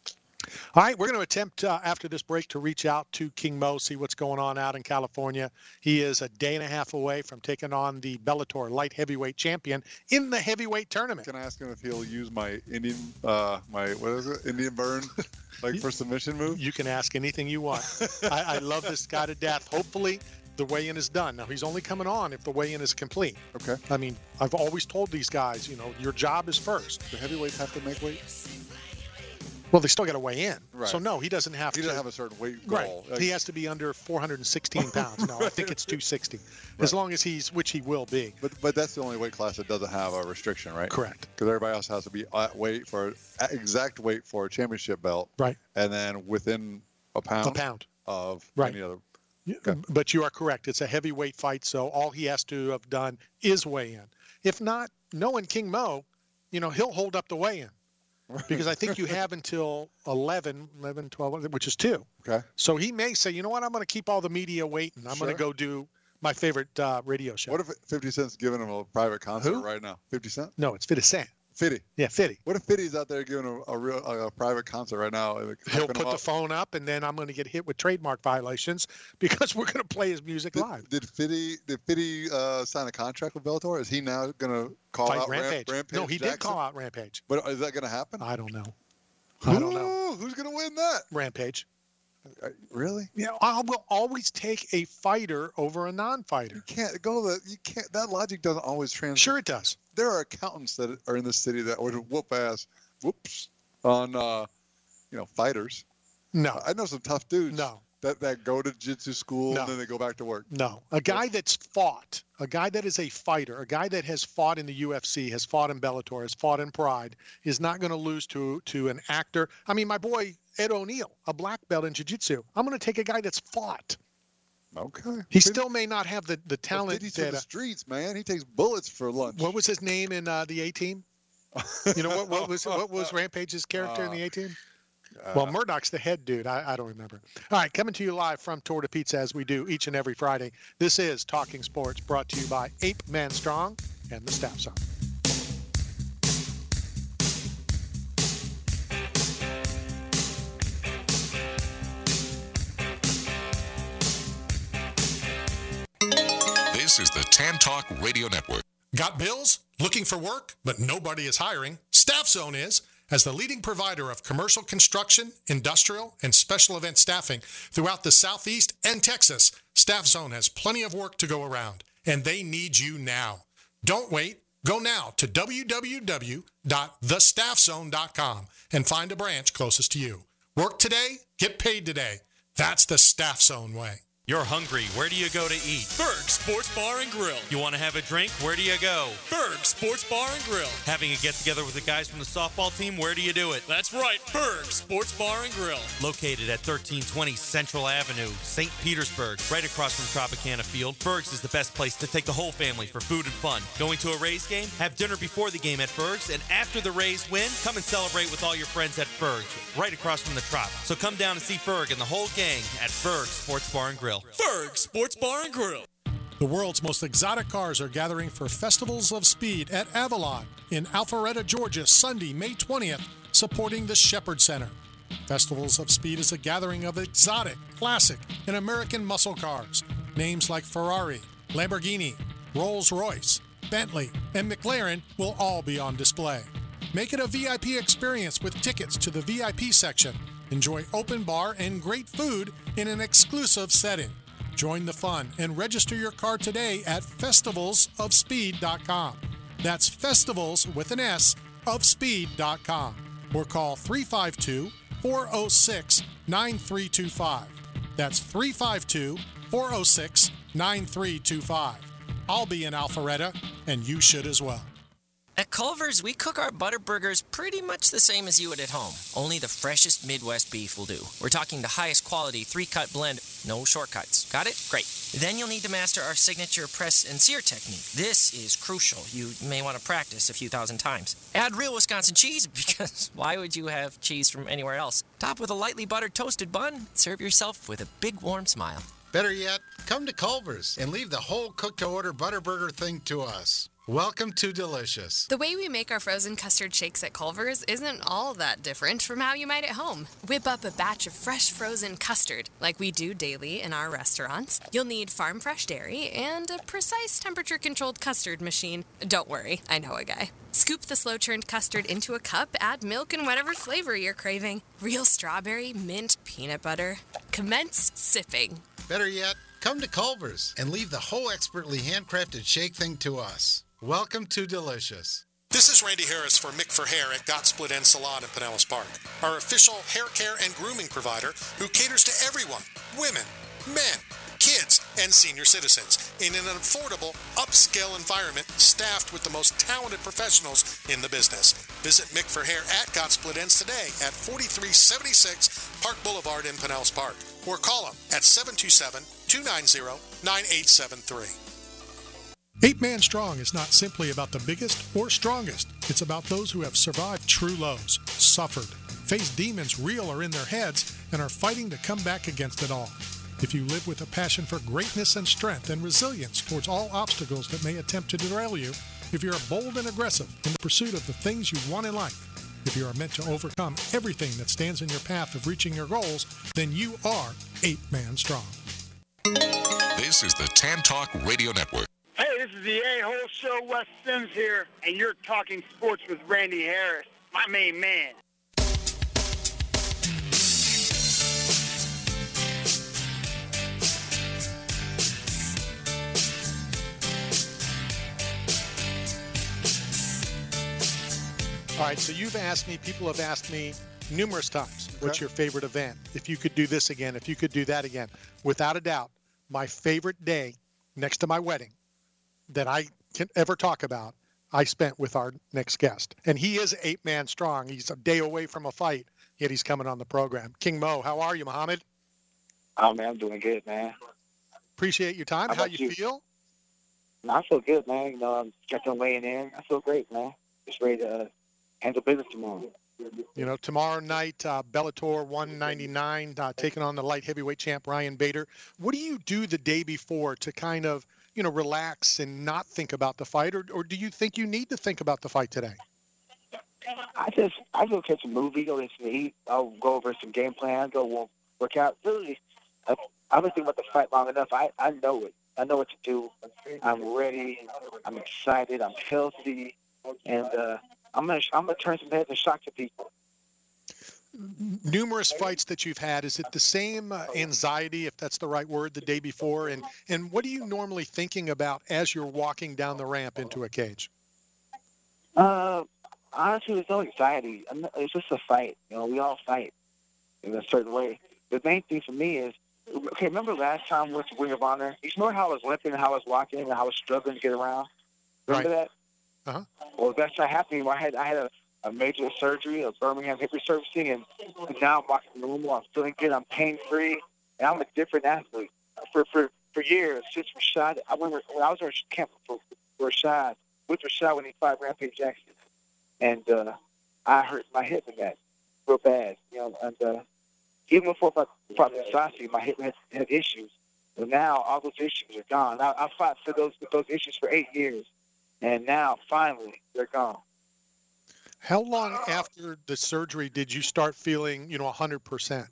All right, we're going to attempt uh, after this break to reach out to King Mo, see what's going on out in California. He is a day and a half away from taking on the Bellator light heavyweight champion in the heavyweight tournament. Can I ask him if he'll use my Indian, uh, my what is it, Indian burn, like for submission move? You can ask anything you want. I, I love this guy to death. Hopefully, the weigh-in is done. Now, he's only coming on if the weigh-in is complete. Okay. I mean, I've always told these guys, you know, your job is first. Do heavyweights have to make weight? Well, they still got to weigh in. Right. So, no, he doesn't have He to. doesn't have a certain weight Right. goal. Like, He has to be under four hundred sixteen pounds. No, I think it's two sixty. As long as he's, which he will be. But but that's the only weight class that doesn't have a restriction, right? Correct. Because everybody else has to be at weight for at exact weight for a championship belt, Right. and then within a pound, A pound. of Right. any other. Yeah, Okay. But you are correct. It's a heavyweight fight, so all he has to have done is weigh in. If not, knowing King Mo, you know, he'll hold up the weigh-in. because I think you have until eleven, eleven, twelve, which is two. Okay. So he may say, you know what, I'm going to keep all the media waiting. I'm Sure. going to go do my favorite uh, radio show. What if fifty Cent's giving him a private concert Who? right now? fifty Cent? No, it's fifty Cent. fifty. Yeah, fifty. What if fifty's out there giving a, a real a, a private concert right now? like, He'll hyping him put the up? phone up, and then I'm going to get hit with trademark violations because we're going to play his music Did, live. did fifty did fifty uh, sign a contract with Bellator? Is he now going to call Fight out Ram- Rampage. Rampage? No, he did Jackson? call out Rampage. But is that going to happen? I don't know. I don't know. Ooh, who's going to win that? Rampage. Uh, Really? Yeah, I will always take a fighter over a non-fighter. You can't go the you can't. That logic doesn't always translate. Sure, it does. There are accountants that are in this city that would whoop ass, whoops, on uh, you know, fighters. No, I know some tough dudes. No. That that go to jiu-jitsu school No. and then they go back to work. no. A guy that's fought, a guy that is a fighter, a guy that has fought in the U F C, has fought in Bellator, has fought in Pride, is not going to lose to to an actor. I mean, my boy Ed O'Neill, a black belt in jiu-jitsu. I'm going to take a guy that's fought. Okay. He still may not have the the Well, talent. Diddy's from that, the uh, streets, man. He takes bullets for lunch. what was his name in uh, the A-Team? You know what, what was what was Rampage's character in the A-Team? Well, Murdoch's the head dude. I, I don't remember. All right, coming to you live from Tour de Pizza as we do each and every Friday. This is Talking Sports, brought to you by Ape Man Strong and the Staff Zone. This is the Tan Talk Radio Network. Got bills? Looking for work, but nobody is hiring? Staff Zone is. As the leading provider of commercial construction, industrial, and special event staffing throughout the Southeast and Texas, Staff Zone has plenty of work to go around, and they need you now. Don't wait. Go now to w w w dot the staff zone dot com and find a branch closest to you. Work today, get paid today. That's the Staff Zone way. You're hungry. Where do you go to eat? Berg Sports Bar and Grill. You want to have a drink? Where do you go? Berg Sports Bar and Grill. Having a get-together with the guys from the softball team? Where do you do it? That's right, Berg Sports Bar and Grill. Located at thirteen twenty Central Avenue, Saint Petersburg, right across from Tropicana Field, Berg's is the best place to take the whole family for food and fun. Going to a Rays game? Have dinner before the game at Berg's, and after the Rays win, come and celebrate with all your friends at Berg's, right across from the Trop. So come down and see Berg and the whole gang at Berg Sports Bar and Grill. Berg Sports Bar and Grill. The world's most exotic cars are gathering for Festivals of Speed at Avalon in Alpharetta, Georgia, Sunday, May twentieth, supporting the Shepherd Center. Festivals of Speed is a gathering of exotic, classic, and American muscle cars. Names like Ferrari, Lamborghini, Rolls-Royce, Bentley, and McLaren will all be on display. Make it a V I P experience with tickets to the V I P section. Enjoy open bar and great food in an exclusive setting. Join the fun and register your car today at festivals of speed dot com. That's festivals with an S of speed dot com. Or call three five two, four oh six, nine three two five. That's three five two, four oh six, nine three two five. I'll be in Alpharetta, and you should as well. At Culver's, we cook our butter burgers pretty much the same as you would at home. Only the freshest Midwest beef will do. We're talking the highest quality three-cut blend, no shortcuts. Got it? Great. Then you'll need to master our signature press and sear technique. This is crucial. You may want to practice a few thousand times. Add real Wisconsin cheese, because why would you have cheese from anywhere else? Top with a lightly buttered toasted bun. Serve yourself with a big warm smile. Better yet, come to Culver's and leave the whole cook-to-order butter burger thing to us. Welcome to Delicious. The way we make our frozen custard shakes at Culver's isn't all that different from how you might at home. Whip up a batch of fresh frozen custard, like we do daily in our restaurants. You'll need farm fresh dairy and a precise temperature-controlled custard machine. Don't worry, I know a guy. Scoop the slow-churned custard into a cup, add milk and whatever flavor you're craving. Real strawberry, mint, peanut butter. Commence sipping. Better yet, come to Culver's and leave the whole expertly handcrafted shake thing to us. Welcome to Delicious. This is Randy Harris for Mick for Hair at Got Split End Salon in Pinellas Park, our official hair care and grooming provider who caters to everyone, women, men, kids, and senior citizens in an affordable, upscale environment staffed with the most talented professionals in the business. Visit Mick for Hair at Got Split Ends today at forty-three seventy-six Park Boulevard in Pinellas Park, or call them at seven two seven, two nine zero, nine eight seven three. Eight Man Strong is not simply about the biggest or strongest. It's about those who have survived true lows, suffered, faced demons real or in their heads, and are fighting to come back against it all. If you live with a passion for greatness and strength and resilience towards all obstacles that may attempt to derail you, if you are bold and aggressive in the pursuit of the things you want in life, if you are meant to overcome everything that stands in your path of reaching your goals, then you are eight man strong. This is the Tan Talk Radio Network. Hey, this is the A-Hole Show. Wes Sims here, and you're talking sports with Randy Harris, my main man. All right, so you've asked me, people have asked me numerous times, what's your favorite event? If you could do this again, if you could do that again. Without a doubt, my favorite day next to my wedding that I can ever talk about, I spent with our next guest. And he is eight man strong. He's a day away from a fight, yet he's coming on the program. King Mo, how are you, Muhammad? Oh, man, I'm doing good, man. Appreciate your time. How, how about you, you feel? No, I feel good, man. You know, I'm just weighing in. I feel great, man. Just ready to uh, handle business tomorrow. You know, tomorrow night, uh, Bellator one ninety-nine, uh, taking on the light heavyweight champ, Ryan Bader. What do you do the day before to kind of, you know, relax and not think about the fight? Or, or do you think you need to think about the fight today? I just, I go catch a movie, go get some eat. I'll go over some game plan, go work out. Really, I've, I've been thinking about the fight long enough. I, I know it. I know what to do. I'm ready. I'm excited. I'm healthy. And, uh, I'm gonna I'm gonna turn some heads and shock to people. Numerous fights that you've had, is it the same uh, anxiety, if that's the right word, the day before? And and what are you normally thinking about as you're walking down the ramp into a cage? Uh, honestly, there's no anxiety. It's just a fight. You know, we all fight in a certain way. The main thing for me is, okay, remember last time we went to Ring of Honor? You remember how I was limping and how I was walking and how I was struggling to get around? Remember right. that? Uh-huh. Well, that's not happening. I had I had a, a major surgery, a Birmingham hip resurfacing, and now I'm walking normal. I'm feeling good. I'm pain free, and I'm a different athlete. For for for years, since Rashad, I remember when I was in camp for, for Rashad with Rashad when he fought Rampage Jackson, and uh, I hurt my hip in that real bad. You know, and uh, even before I fought Sassi, my hip had, had issues. But now all those issues are gone. I, I fought for those those issues for eight years. And now, finally, they're gone. How long after the surgery did you start feeling, you know, one hundred percent?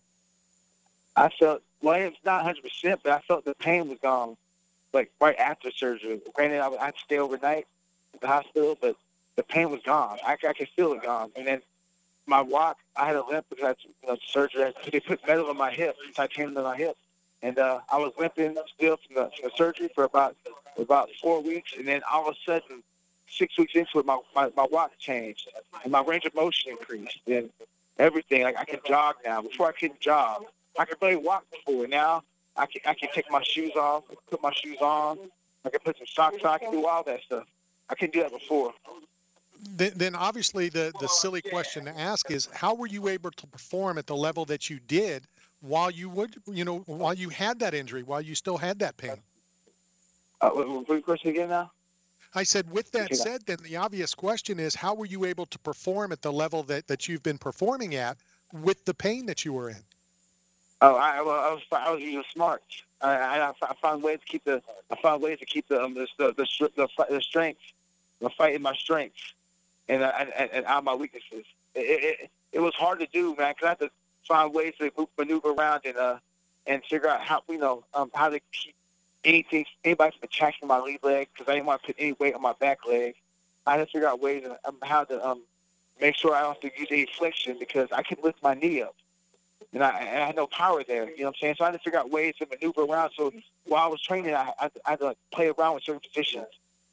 I felt, well, it's not one hundred percent, but I felt the pain was gone, like, right after surgery. Granted, I would, I'd stay overnight at the hospital, but the pain was gone. I, I could feel it gone. And then my walk, I had a limp because I had you know, surgery. They put metal in my hip, titanium in my hip. And uh, I was limping still from the, from the surgery for about about four weeks, and then all of a sudden, six weeks into it, my, my, my walk changed, and my range of motion increased, and everything. Like I can jog now. Before I couldn't jog. I could barely walk before. Now I can I can take my shoes off, put my shoes on. I can put some socks on. I can do all that stuff. I couldn't do that before. Then, then obviously the, the silly question to ask is, how were you able to perform at the level that you did while you would, you know, while you had that injury, while you still had that pain? Uh, what your question again now? I said, with that said, then the obvious question is, how were you able to perform at the level that, that you've been performing at with the pain that you were in? Oh, I, well, I was I was using smart. I, I, I found ways to keep the I found ways to keep the um, the the the, the, the strength, the fight in my strengths, and uh, and, and out of my weaknesses. It, it it was hard to do, man, because I had to find ways to move, maneuver around and uh and figure out how you know um how to keep anything anybody from attacking my lead leg, because I didn't want to put any weight on my back leg. I had to figure out ways on um, how to um make sure I don't have to use any flexion, because I could lift my knee up. And I, and I had no power there, you know what I'm saying? So I had to figure out ways to maneuver around. So while I was training, I, I, I had to like, play around with certain positions.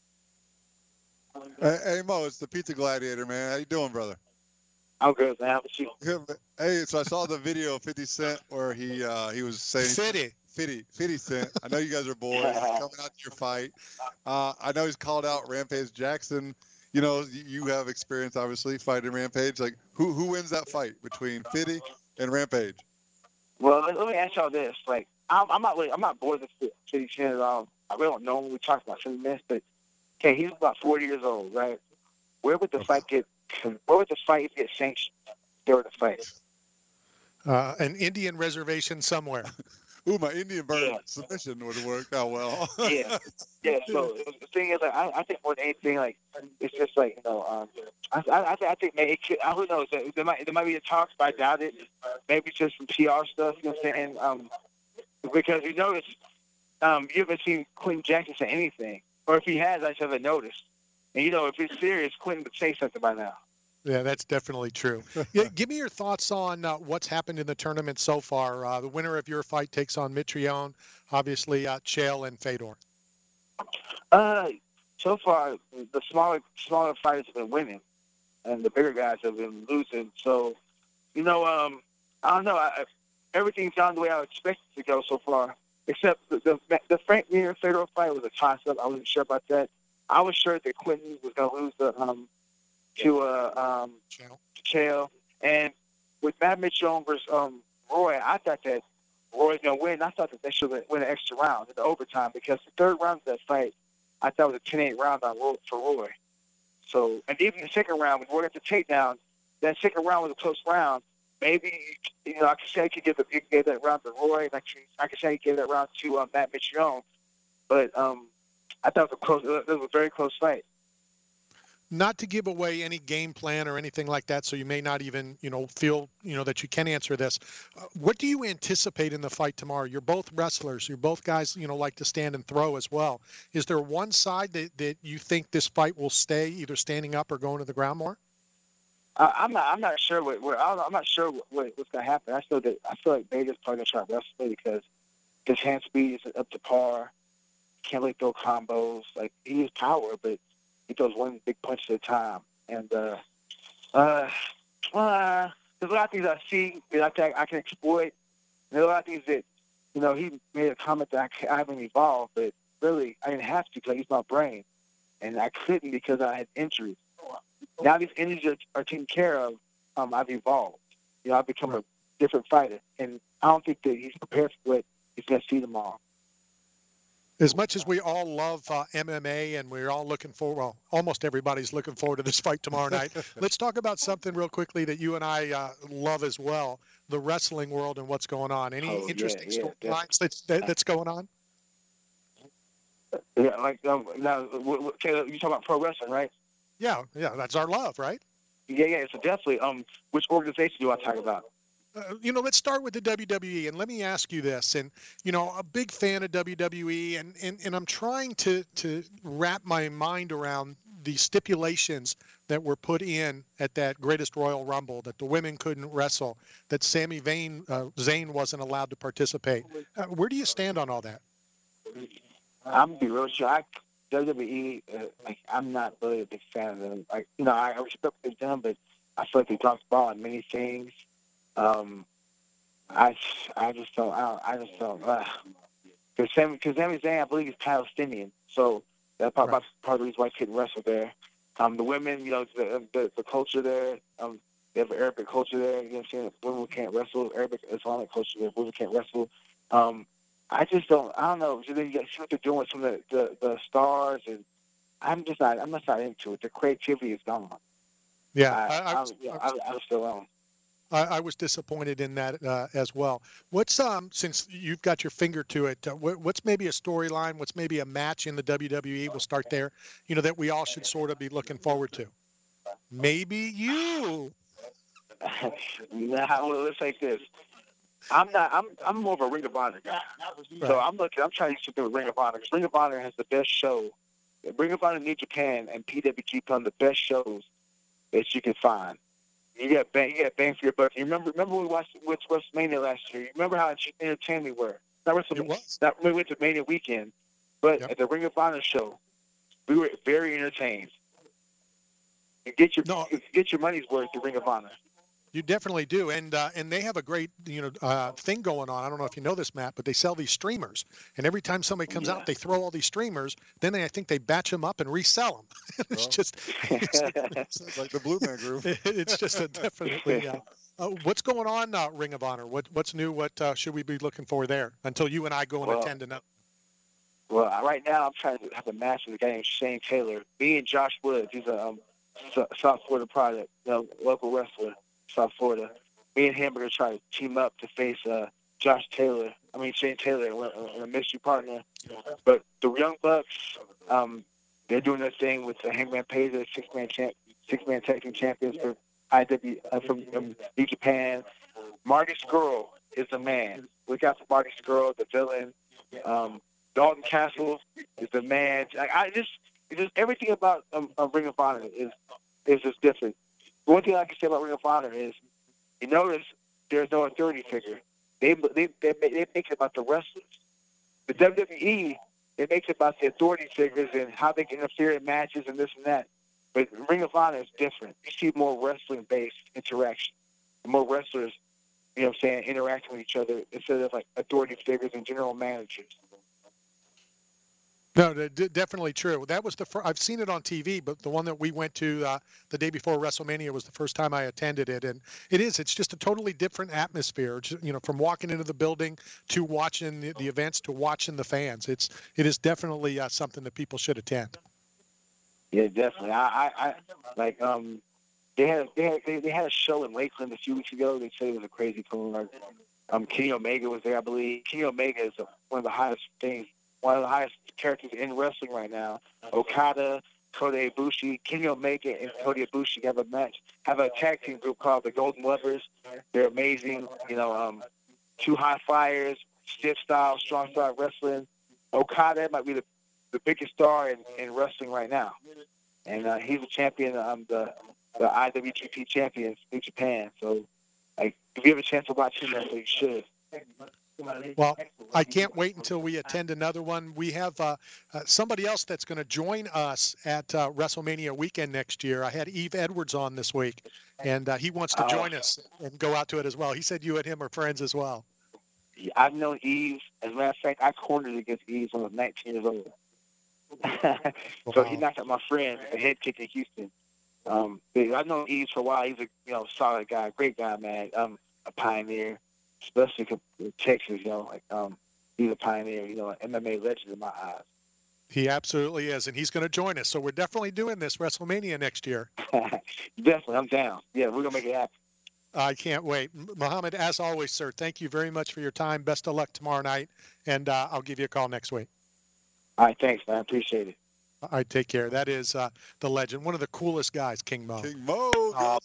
Hey, hey, Mo, it's the Pizza Gladiator, man. How you doing, brother? I'm good, man. How about you? Good. Hey, so I saw the video of fifty Cent where he uh, he was saying fifty, fifty, fifty Cent. I know you guys are boys coming out to your fight. Uh, I know he's called out Rampage Jackson. You know, you have experience obviously fighting Rampage. Like, who who wins that fight between fifty and Rampage? Well, let, let me ask y'all this. Like, I'm, I'm not really, I'm not bored with fifty Cent at all. I really don't know him. We talked about fifty minutes, but okay, he's about forty years old, right? where would the fight get? Where would the fight get sanctioned? There were the fight. Uh, an Indian reservation somewhere. Ooh, my Indian bird yeah. submission would have worked out well. yeah, yeah. So the thing is, like, I, I think more than anything, like, it's just like you know, um, I, I, I think maybe it could, who knows? There might there might be a talks, but I doubt it. Maybe just some P R stuff. You know what I'm saying? Um, because you notice, um, you haven't seen Quentin Jackson say anything, or if he has, I just haven't noticed. And you know, if it's serious, Quentin would say something by now. Yeah, that's definitely true. Yeah, give me your thoughts on uh, what's happened in the tournament so far. Uh, the winner of your fight takes on Mitrione, obviously uh, Chael and Fedor. Uh, so far, the smaller smaller fighters have been winning, and the bigger guys have been losing. So, you know, um, I don't know. I, everything's gone the way I expected it to go so far, except the the, the Frank Mir Fedor fight was a toss-up. I wasn't sure about that. I was sure that Quentin was going to lose the um. to uh, um, Chael. And with Matt Mitchell versus um, Roy, I thought that Roy's going to win. I thought that they should win an extra round in the overtime because the third round of that fight, I thought was a ten eight round on Roy, for Roy. So, and even the second round, when Roy got the takedown, that second round was a close round. Maybe, you know, I could say I could give, the, give that round to Roy, and I could, I could say I could give that round to um, Matt Mitchell. But um, I thought it was, a close, it was a very close fight. Not to give away any game plan or anything like that, so you may not even, you know, feel, you know, that you can answer this. Uh, what do you anticipate in the fight tomorrow? You're both wrestlers. You're both guys, you know, like to stand and throw as well. Is there one side that, that you think this fight will stay either standing up or going to the ground more? Uh, I'm not. I'm not sure what. what I'm not sure what, what's going to happen. I feel that I feel like Vegas probably going to try to wrestle because his hand speed is up to par. Can't really throw combos. Like he has power, but he throws one big punch at a time. And uh, uh, uh, there's a lot of things I see that I can, I can exploit. There's a lot of things that, you know, he made a comment that I, can, I haven't evolved, but really I didn't have to because I used my brain. And I couldn't because I had injuries. Now these injuries are, are taken care of, um, I've evolved. You know, I've become a different fighter. And I don't think that he's prepared for what he's going to see tomorrow. As much as we all love uh, M M A and we're all looking for, well, almost everybody's looking forward to this fight tomorrow night. Let's talk about something real quickly that you and I uh, love as well, the wrestling world and what's going on. Any oh, interesting yeah, yeah, storylines that's, that, that's going on? Yeah, like, um, now, okay, you talking about pro wrestling, right? Yeah, yeah, that's our love, right? Yeah, yeah, so definitely. Um, which organization do I talk about? Uh, you know, let's start with the W W E, and let me ask you this. And, you know, a big fan of W W E, and, and, and I'm trying to, to wrap my mind around the stipulations that were put in at that Greatest Royal Rumble, that the women couldn't wrestle, that Sami Zayn, uh, Zayn wasn't allowed to participate. Uh, where do you stand on all that? I'm going to be real sure. I, W W E, uh, like, I'm not really a big fan of them. Like, you know, I, I respect what they've done, but I feel like they dropped the ball on many things. Um, I, I just don't, I, don't, I just don't, because Sami, because Sami Zayn, I believe, is Palestinian, so that's part, right. part of the reason why he couldn't wrestle there. Um, the women, you know, the, the, the culture there, um, they have an Arabic culture there, you know what I'm saying? Women can't wrestle, Arabic Islamic culture there, women can't wrestle. Um, I just don't, I don't know, so then you got, see what they're doing with some of the, the, the stars, and I'm just not, I'm just not into it. The creativity is gone. Yeah, I, I, I, I, you know, I, I was still on. I, I was disappointed in that uh, as well. What's um since you've got your finger to it, uh, what, what's maybe a storyline? What's maybe a match in the W W E? We'll start there. You know, that we all should sort of be looking forward to. Maybe you. Now let's take this. I'm not. I'm. I'm more of a Ring of Honor guy. Right. So I'm looking. I'm trying to do a Ring of Honor because Ring of Honor has the best show. Ring of Honor New Japan and P W G come the best shows that you can find. You got bang, you got bang for your buck. You remember, remember when we watched with WrestleMania last year? You remember how entertained we were? Not WrestleMania, not we went to Mania weekend, but yep. at the Ring of Honor show, we were very entertained. You get your no. get your money's worth at Ring of Honor. You definitely do, and uh, and they have a great you know uh, thing going on. I don't know if you know this, Matt, but they sell these streamers, and every time somebody comes yeah. out, they throw all these streamers. Then they, I think they batch them up and resell them. it's well, just it's, it's like the Blue Man Group. It's just a definitely. Uh, uh, what's going on, uh, Ring of Honor? What what's new? What uh, should we be looking for there? Until you and I go and well, attend another. Well, right now I'm trying to have a match with a guy named Shane Taylor. Me and Josh Woods. He's a um, S- South Florida product, you know, local wrestler, South Florida. Me and him are going to try to team up to face uh, Josh Taylor. I mean, Shane Taylor, and a mystery partner. But the Young Bucks, um, they're doing their thing with the Hangman Page, the six-man champ, six-man tag team champions for I W uh, from um, New Japan. Marty Scurll is the man. Look out for Marty Scurll, the villain. Um, Dalton Castle is the man. I, I just, just everything about um, uh, Ring of Honor is is just different. One thing I can say about Ring of Honor is, you notice there's no authority figure. They they they, they make it about the wrestlers. The W W E, it makes it about the authority figures and how they can interfere in matches and this and that. But Ring of Honor is different. You see more wrestling-based interaction, more wrestlers, you know what I'm saying, interacting with each other instead of like authority figures and general managers. No, d- definitely true. That was the first, I've seen it on T V, but the one that we went to uh, the day before WrestleMania was the first time I attended it. And it is, it's just a totally different atmosphere, just, you know, from walking into the building to watching the, the events to watching the fans. It's, it is definitely uh, something that people should attend. Yeah, definitely. I, I, I like, um, they had, they had, they, they had a show in Lakeland a few weeks ago. They said it was a crazy program. Um, Kenny Omega was there, I believe. Kenny Omega is one of the highest things. One of the highest characters in wrestling right now. Okada, Kota Ibushi, Kenny Omega, and Kota Ibushi have a match, have a tag team group called the Golden Lovers. They're amazing. You know, um, two high flyers, stiff style, strong style wrestling. Okada might be the, the biggest star in, in wrestling right now. And uh, he's a champion, um, the, the I W G P champion in Japan. So, like, if you have a chance to watch him, you should. Well, I can't wait until we attend another one. We have uh, uh, somebody else that's going to join us at uh, WrestleMania weekend next year. I had Eve Edwards on this week, and uh, he wants to join us and go out to it as well. He said you and him are friends as well. Yeah, I've known Eve. As a matter of fact, I cornered against Eve when I was nineteen years old. So he knocked out my friend, the head kick in Houston. Um, but I've known Eve for a while. He's a you know solid guy, great guy, man. Um, a pioneer. Especially in Texas, you know, like um, he's a pioneer, you know, an M M A legend in my eyes. He absolutely is, and he's going to join us. So we're definitely doing this WrestleMania next year. Definitely, I'm down. Yeah, we're going to make it happen. I can't wait. Muhammad, as always, sir, thank you very much for your time. Best of luck tomorrow night, and uh, I'll give you a call next week. All right, thanks, man. I appreciate it. All right, take care. That is uh, the legend, one of the coolest guys, King Mo. King Mo. Uh,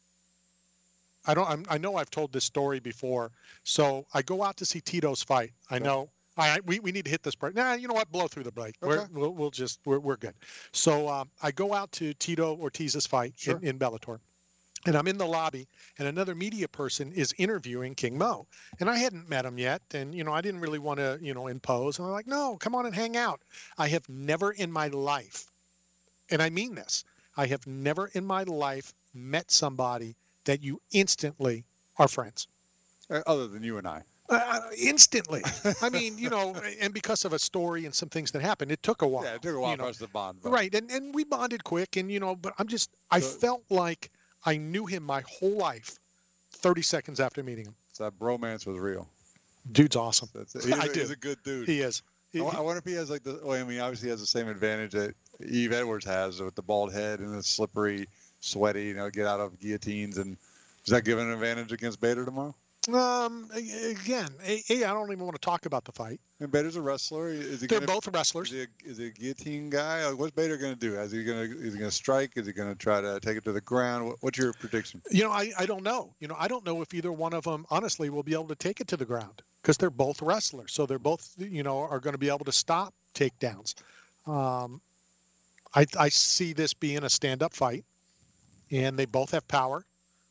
I don't. I'm, I know I've told this story before. So I go out to see Tito's fight. I know. I we, we need to hit this break. Nah, you know what? Blow through the break. Okay. We're, we'll we'll just we're we're good. So um, I go out to Tito Ortiz's fight Sure. in, in Bellator, and I'm in the lobby, and another media person is interviewing King Mo, and I hadn't met him yet, and you know I didn't really want to you know impose. And I'm like, no, come on and hang out. I have never in my life, and I mean this, I have never in my life met somebody that you instantly are friends. Uh, Other than you and I. Uh, instantly. I mean, you know, and because of a story and some things that happened, it took a while. Yeah, it took a while you for know. us to bond. But Right, and, and we bonded quick, and, you know, but I'm just, I So- felt like I knew him my whole life thirty seconds after meeting him. So that bromance was real. Dude's awesome. That's it. He's, I a, do. he's a good dude. He is. I, He- wa- I wonder if he has like the. Well, I mean, obviously he has the same advantage that Eve Edwards has with the bald head and the slippery, sweaty. You know, get out of guillotines. And does that give an advantage against Bader tomorrow? Um, a- again, a, a, I don't even want to talk about the fight. And Bader's a wrestler. Is he They're gonna, both wrestlers. Is he, a, is he a guillotine guy? Like, what's Bader going to do? Is he going to is he going to strike? Is he going to try to take it to the ground? What, what's your prediction? You know, I, I don't know. You know, I don't know if either one of them, honestly, will be able to take it to the ground because they're both wrestlers. So they're both, you know, are going to be able to stop takedowns. Um, I, I see this being a stand-up fight, and they both have power.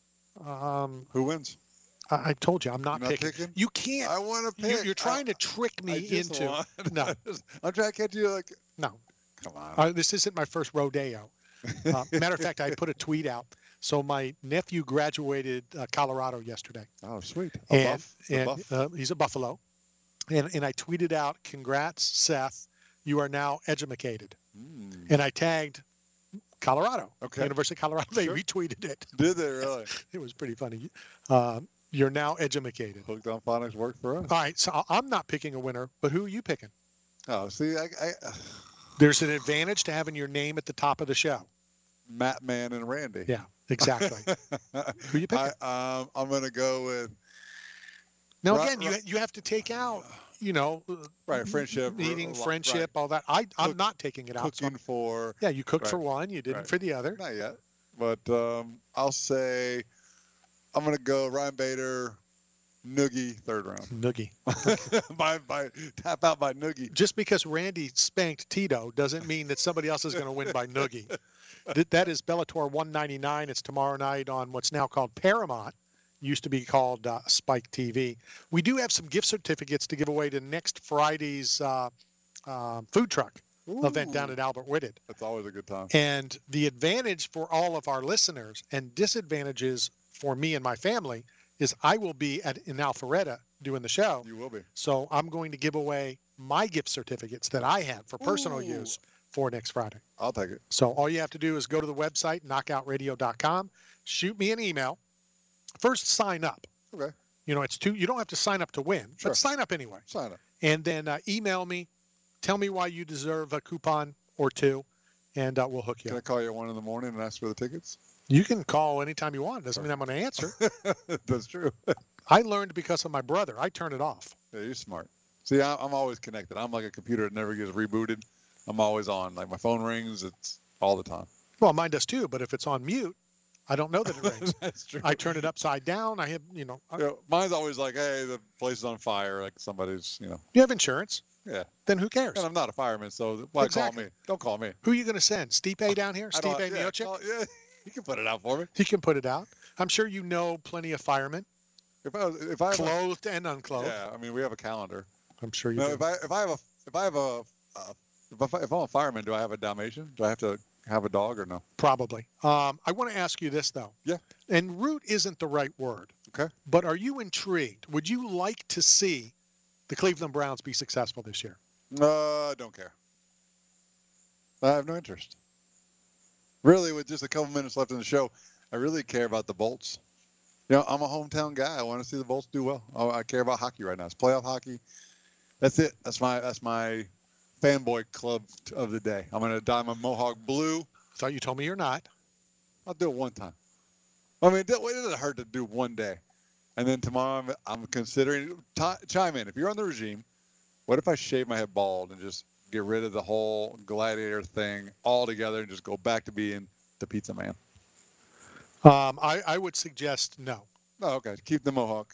Um, Who wins? I, I told you, I'm not, You're not picking. picking? You can't. I want to You're, pick. you're trying to trick I me just into. want- No, I'm trying to catch you like. no. Come on. Uh, this isn't my first rodeo. Uh, matter of fact, I put a tweet out. So my nephew graduated uh, Colorado yesterday. Oh, sweet. A and, buff? A and buff? Uh, he's a Buffalo. And and I tweeted out, "Congrats, Seth! You are now edumacated." Mm. And I tagged Colorado, Okay. University of Colorado. They Sure. retweeted it. Did they really? It was pretty funny. Um, you're now edumacated. Hooked on Phonics worked for us. All right, so I'm not picking a winner, but who are you picking? Oh, see, I, I There's an advantage to having your name at the top of the show. Matt Man and Randy. Yeah, exactly. Who you picking? I, um, I'm going to go with. Now Ro- again, you Ro- you have to take out, you know, Right, friendship, eating, ro- friendship, right. all that. I I'm Cook- not taking it out. so- Cooking for. yeah, you cooked for right, one, you didn't right. for the other. Not yet, but um, I'll say I'm going to go Ryan Bader, Noogie, third round. Noogie. by by tap out by Noogie. Just because Randy spanked Tito doesn't mean that somebody else is going to win by Noogie. Th- That is Bellator one ninety-nine. It's tomorrow night on what's now called Paramount. Used to be called uh, Spike T V. We do have some gift certificates to give away to next Friday's uh, uh, food truck event down at Albert Whitted. That's always a good time. And the advantage for all of our listeners and disadvantages for me and my family is I will be at in Alpharetta doing the show. You will be. So I'm going to give away my gift certificates that I have for personal Ooh. use for next Friday. I'll take it. So all you have to do is go to the website, knockout radio dot com, shoot me an email. First, sign up. Okay. You know, it's two. You don't have to sign up to win, Sure. but sign up anyway. Sign up. And then uh, email me. Tell me why you deserve a coupon or two, and uh, we'll hook you Can I up. call you at one in the morning and ask for the tickets? You can call anytime you want. Doesn't mean I'm going to answer. That's true. I learned because of my brother. I turn it off. Yeah, you're smart. See, I, I'm always connected. I'm like a computer that never gets rebooted. I'm always on. Like my phone rings, it's all the time. Well, mine does too, but if it's on mute, I don't know that it rings. That's true. I turn it upside down. I have, you know, I- You know, mine's always like, hey, the place is on fire. Like somebody's, you know. you have insurance. Yeah. Then who cares? And I'm not a fireman, so why Exactly. call me? Don't call me. Who are you going to send? Stipe down here? I don't- Stipe yeah, Miocic? call- yeah, you can put it out for me. He can put it out. I'm sure you know plenty of firemen, If I, was- if I have a- clothed and unclothed. yeah, I mean, we have a calendar. I'm sure you No, do. if I if I have a if I have a uh, if, I, if I'm a fireman, do I have a Dalmatian? Do I have to have a dog or no? Probably. Um, I want to ask you this, though. Yeah. And root isn't the right word. Okay. But are you intrigued? Would you like to see the Cleveland Browns be successful this year? Uh, don't care. I have no interest. Really, with just a couple minutes left in the show, I really care about the Bolts. You know, I'm a hometown guy. I want to see the Bolts do well. I, I care about hockey right now. It's playoff hockey. That's it. That's my that's my fanboy club t- of the day. I'm gonna dye my mohawk blue. I thought you told me you're not. I'll do it one time. I mean, it doesn't hurt to do one day. And then tomorrow, I'm, I'm considering t- chime in. If you're on the regime, what if I shave my head bald and just get rid of the whole gladiator thing altogether and just go back to being the pizza man? Um, I, I would suggest no. Oh, okay. Keep the mohawk.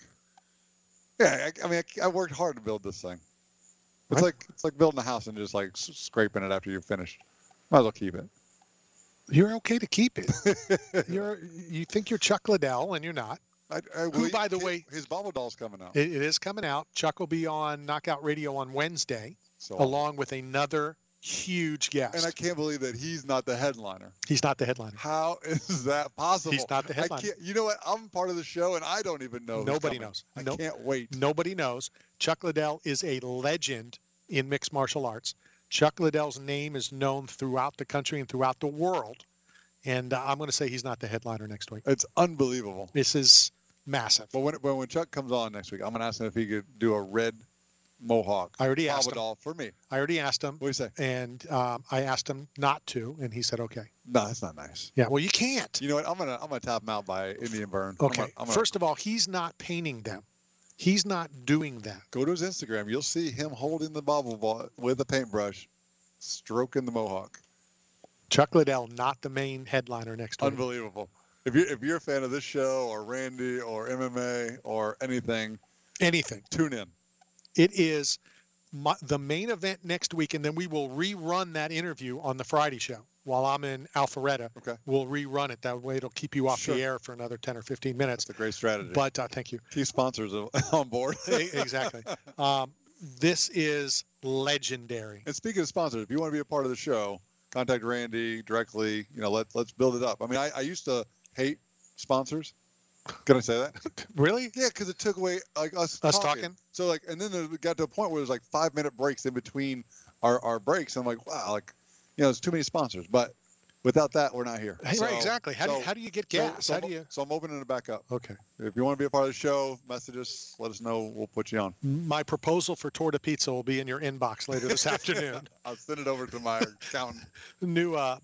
Yeah, I, I mean, I, I worked hard to build this thing. It's Right. like it's like building a house and just like s- scraping it after you're finished. Might as well keep it. You're okay to keep it. you're you think you're Chuck Liddell, and you're not. I, I, Who, well, by the his, way, his bubble doll's coming out. it, it is coming out. Chuck will be on Knockout Radio on Wednesday, So, along with another huge guest. and I can't believe that he's not the headliner. He's not the headliner. How is that possible? He's not the I headliner. can't, you know what? I'm part of the show, and I don't even know. who's Nobody coming. knows. I Nope. can't wait. Nobody knows. Chuck Liddell is a legend in mixed martial arts. Chuck Liddell's name is known throughout the country and throughout the world. And uh, I'm going to say he's not the headliner next week. It's unbelievable. This is massive. But when, when when Chuck comes on next week, I'm going to ask him if he could do a red mohawk. I already asked bobble him. doll for me. I already asked him. What do you say? And um, I asked him not to, and he said, okay. No, that's not nice. Yeah, well, you can't. You know what? I'm gonna I'm gonna tap him out by Indian Burn. I'm Okay. gonna- I'm gonna First of all, he's not painting them. He's not doing that. go to his Instagram. You'll see him holding the bobble ball with a paintbrush, stroking the mohawk. Chuck Liddell, not the main headliner next week. Unbelievable. If you if you're a fan of this show or Randy or M M A or anything, Anything. tune in. It is my, the main event next week, and then we will rerun that interview on the Friday show while I'm in Alpharetta. Okay. We'll rerun it. That way it'll keep you off Sure. the air for another ten or fifteen minutes. It's a great strategy. But uh, thank you. Keep sponsors on board. E- exactly. Um, this is legendary. And speaking of sponsors, if you want to be a part of the show, contact Randy directly. You know, let let's build it up. I mean, I, I used to hate sponsors. Can I say that? Really? Yeah, because it took away like us, Us talking. talking? So like, and then there, we got to a point where there's like five minute breaks in between our, our breaks. I'm like, wow, like, you know, there's too many sponsors. But without that, we're not here. Hey, So- right, exactly. How, do so- you, how do you get so- gas? So, how I'm- do you? so I'm opening it back up. Okay. If you want to be a part of the show, message us. Let us know. We'll put you on. My proposal for Torta Pizza will be in your inbox later this afternoon. I'll send it over to my accountant. New, uh, but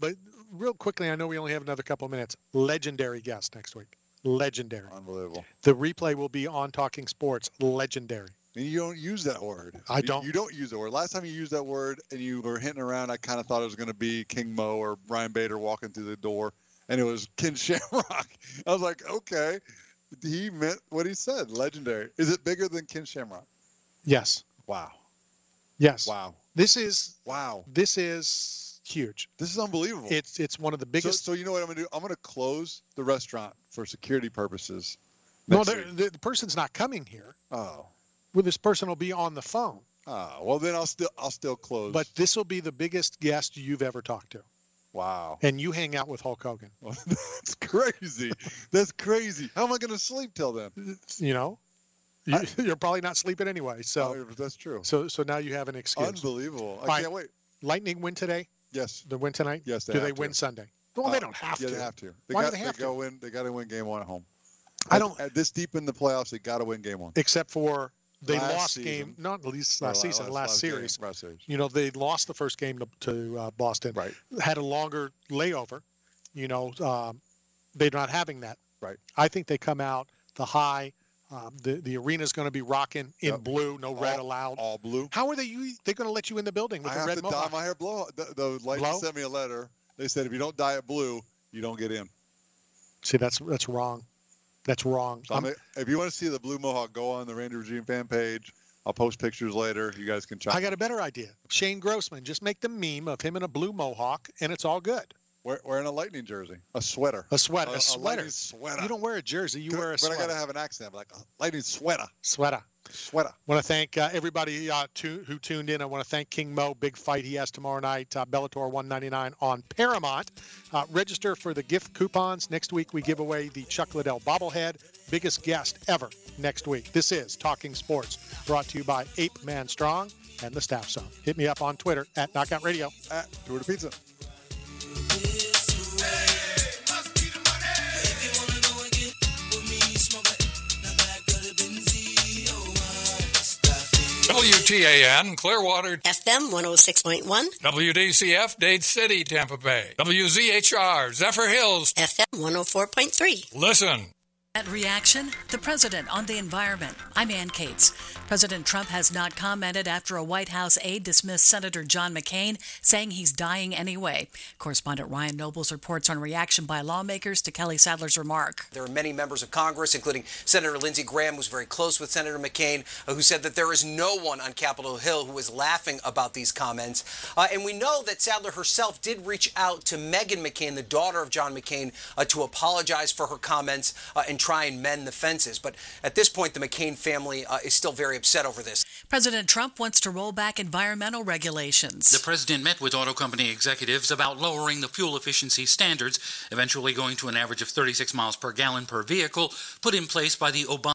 real quickly, I know we only have another couple of minutes. Legendary guest next week. Legendary. Unbelievable. The replay will be on Talking Sports. Legendary. And you don't use that word. I You- don't. You don't use the word. Last time you used that word and you were hinting around, I kind of thought it was going to be King Mo or Ryan Bader walking through the door, and it was Ken Shamrock. I was like, okay, he meant what he said. Legendary. Is it bigger than Ken Shamrock? Yes. Wow. Yes. Wow. This is Wow. This is huge. This is unbelievable. It's it's one of the biggest. So, so you know what I'm going to do? I'm going to close the restaurant for security purposes. no, next the, week. the, the person's not coming here. Oh. Well, this person will be on the phone. Oh. Well, then I'll still I'll still close. But this will be the biggest guest you've ever talked to. Wow. And you hang out with Hulk Hogan. That's crazy. That's crazy. How am I going to sleep till then? You know, you, you're probably not sleeping anyway. So Oh, that's true. So so now you have an excuse. Unbelievable. I All right. can't wait. Lightning win today? Yes. They win tonight? Yes, they Do have they to. win Sunday? Well, Uh, they don't have yeah, to. they have to. They Why got, do they have they to? Go win, they got to win game one at home. I At- don't- At this deep in the playoffs, they got to win game one. Except for they Last lost season. game, not at least Or last la- season, last- last, last game, series. last series. You know, they lost the first game to, to uh, Boston. Right. Had a longer layover. You know, um, they're not having that. Right. I think they come out the high. Um, the the arena's going to be rocking in Yep. blue, no red All- allowed. All blue. How are they? You, they're going to let you in the building with I the have red to dye mohawk? my hair blue. The, the Lightning Blow? sent me a letter. They said if you don't dye it blue, you don't get in. See, that's that's wrong. That's wrong. So I'm, if you want to see the blue mohawk, go on the Randy Regime fan page. I'll post pictures later. You guys can check. I got a better idea. Shane Grossman, just make the meme of him in a blue mohawk, and it's all good. We're, wearing a Lightning jersey, a sweater, A sweater, a, a sweater. Lightning sweater. You don't wear a jersey, you Good, wear a but sweater. I gotta have an accent, like a Lightning sweater, Sweater. sweater. I want to thank uh, everybody uh, tu- who tuned in. I want to thank King Mo. Big fight he has tomorrow night, uh, Bellator one ninety-nine on Paramount. Uh, register for the gift coupons. Next week we give away the Chuck Liddell bobblehead. Biggest guest ever next week. This is Talking Sports, brought to you by Ape Man Strong and the Staff Zone. Hit me up on Twitter at Knockout Radio. At Tour de Pizza. W T A N, Clearwater, F M one oh six point one, W D C F, Dade City, Tampa Bay, W Z H R, Zephyr Hills, F M one oh four point three. Listen. At Reaction, the president on the environment. I'm Ann Cates. President Trump has not commented after a White House aide dismissed Senator John McCain, saying he's dying anyway. Correspondent Ryan Nobles reports on reaction by lawmakers to Kelly Sadler's remark. There are many members of Congress, including Senator Lindsey Graham, who's very close with Senator McCain, uh, who said that there is no one on Capitol Hill who is laughing about these comments. Uh, and we know that Sadler herself did reach out to Meghan McCain, the daughter of John McCain, uh, to apologize for her comments uh, and try and mend the fences. But at this point, the McCain family uh, is still very upset over this. President Trump wants to roll back environmental regulations. The president met with auto company executives about lowering the fuel efficiency standards, eventually going to an average of thirty-six miles per gallon per vehicle, put in place by the Obama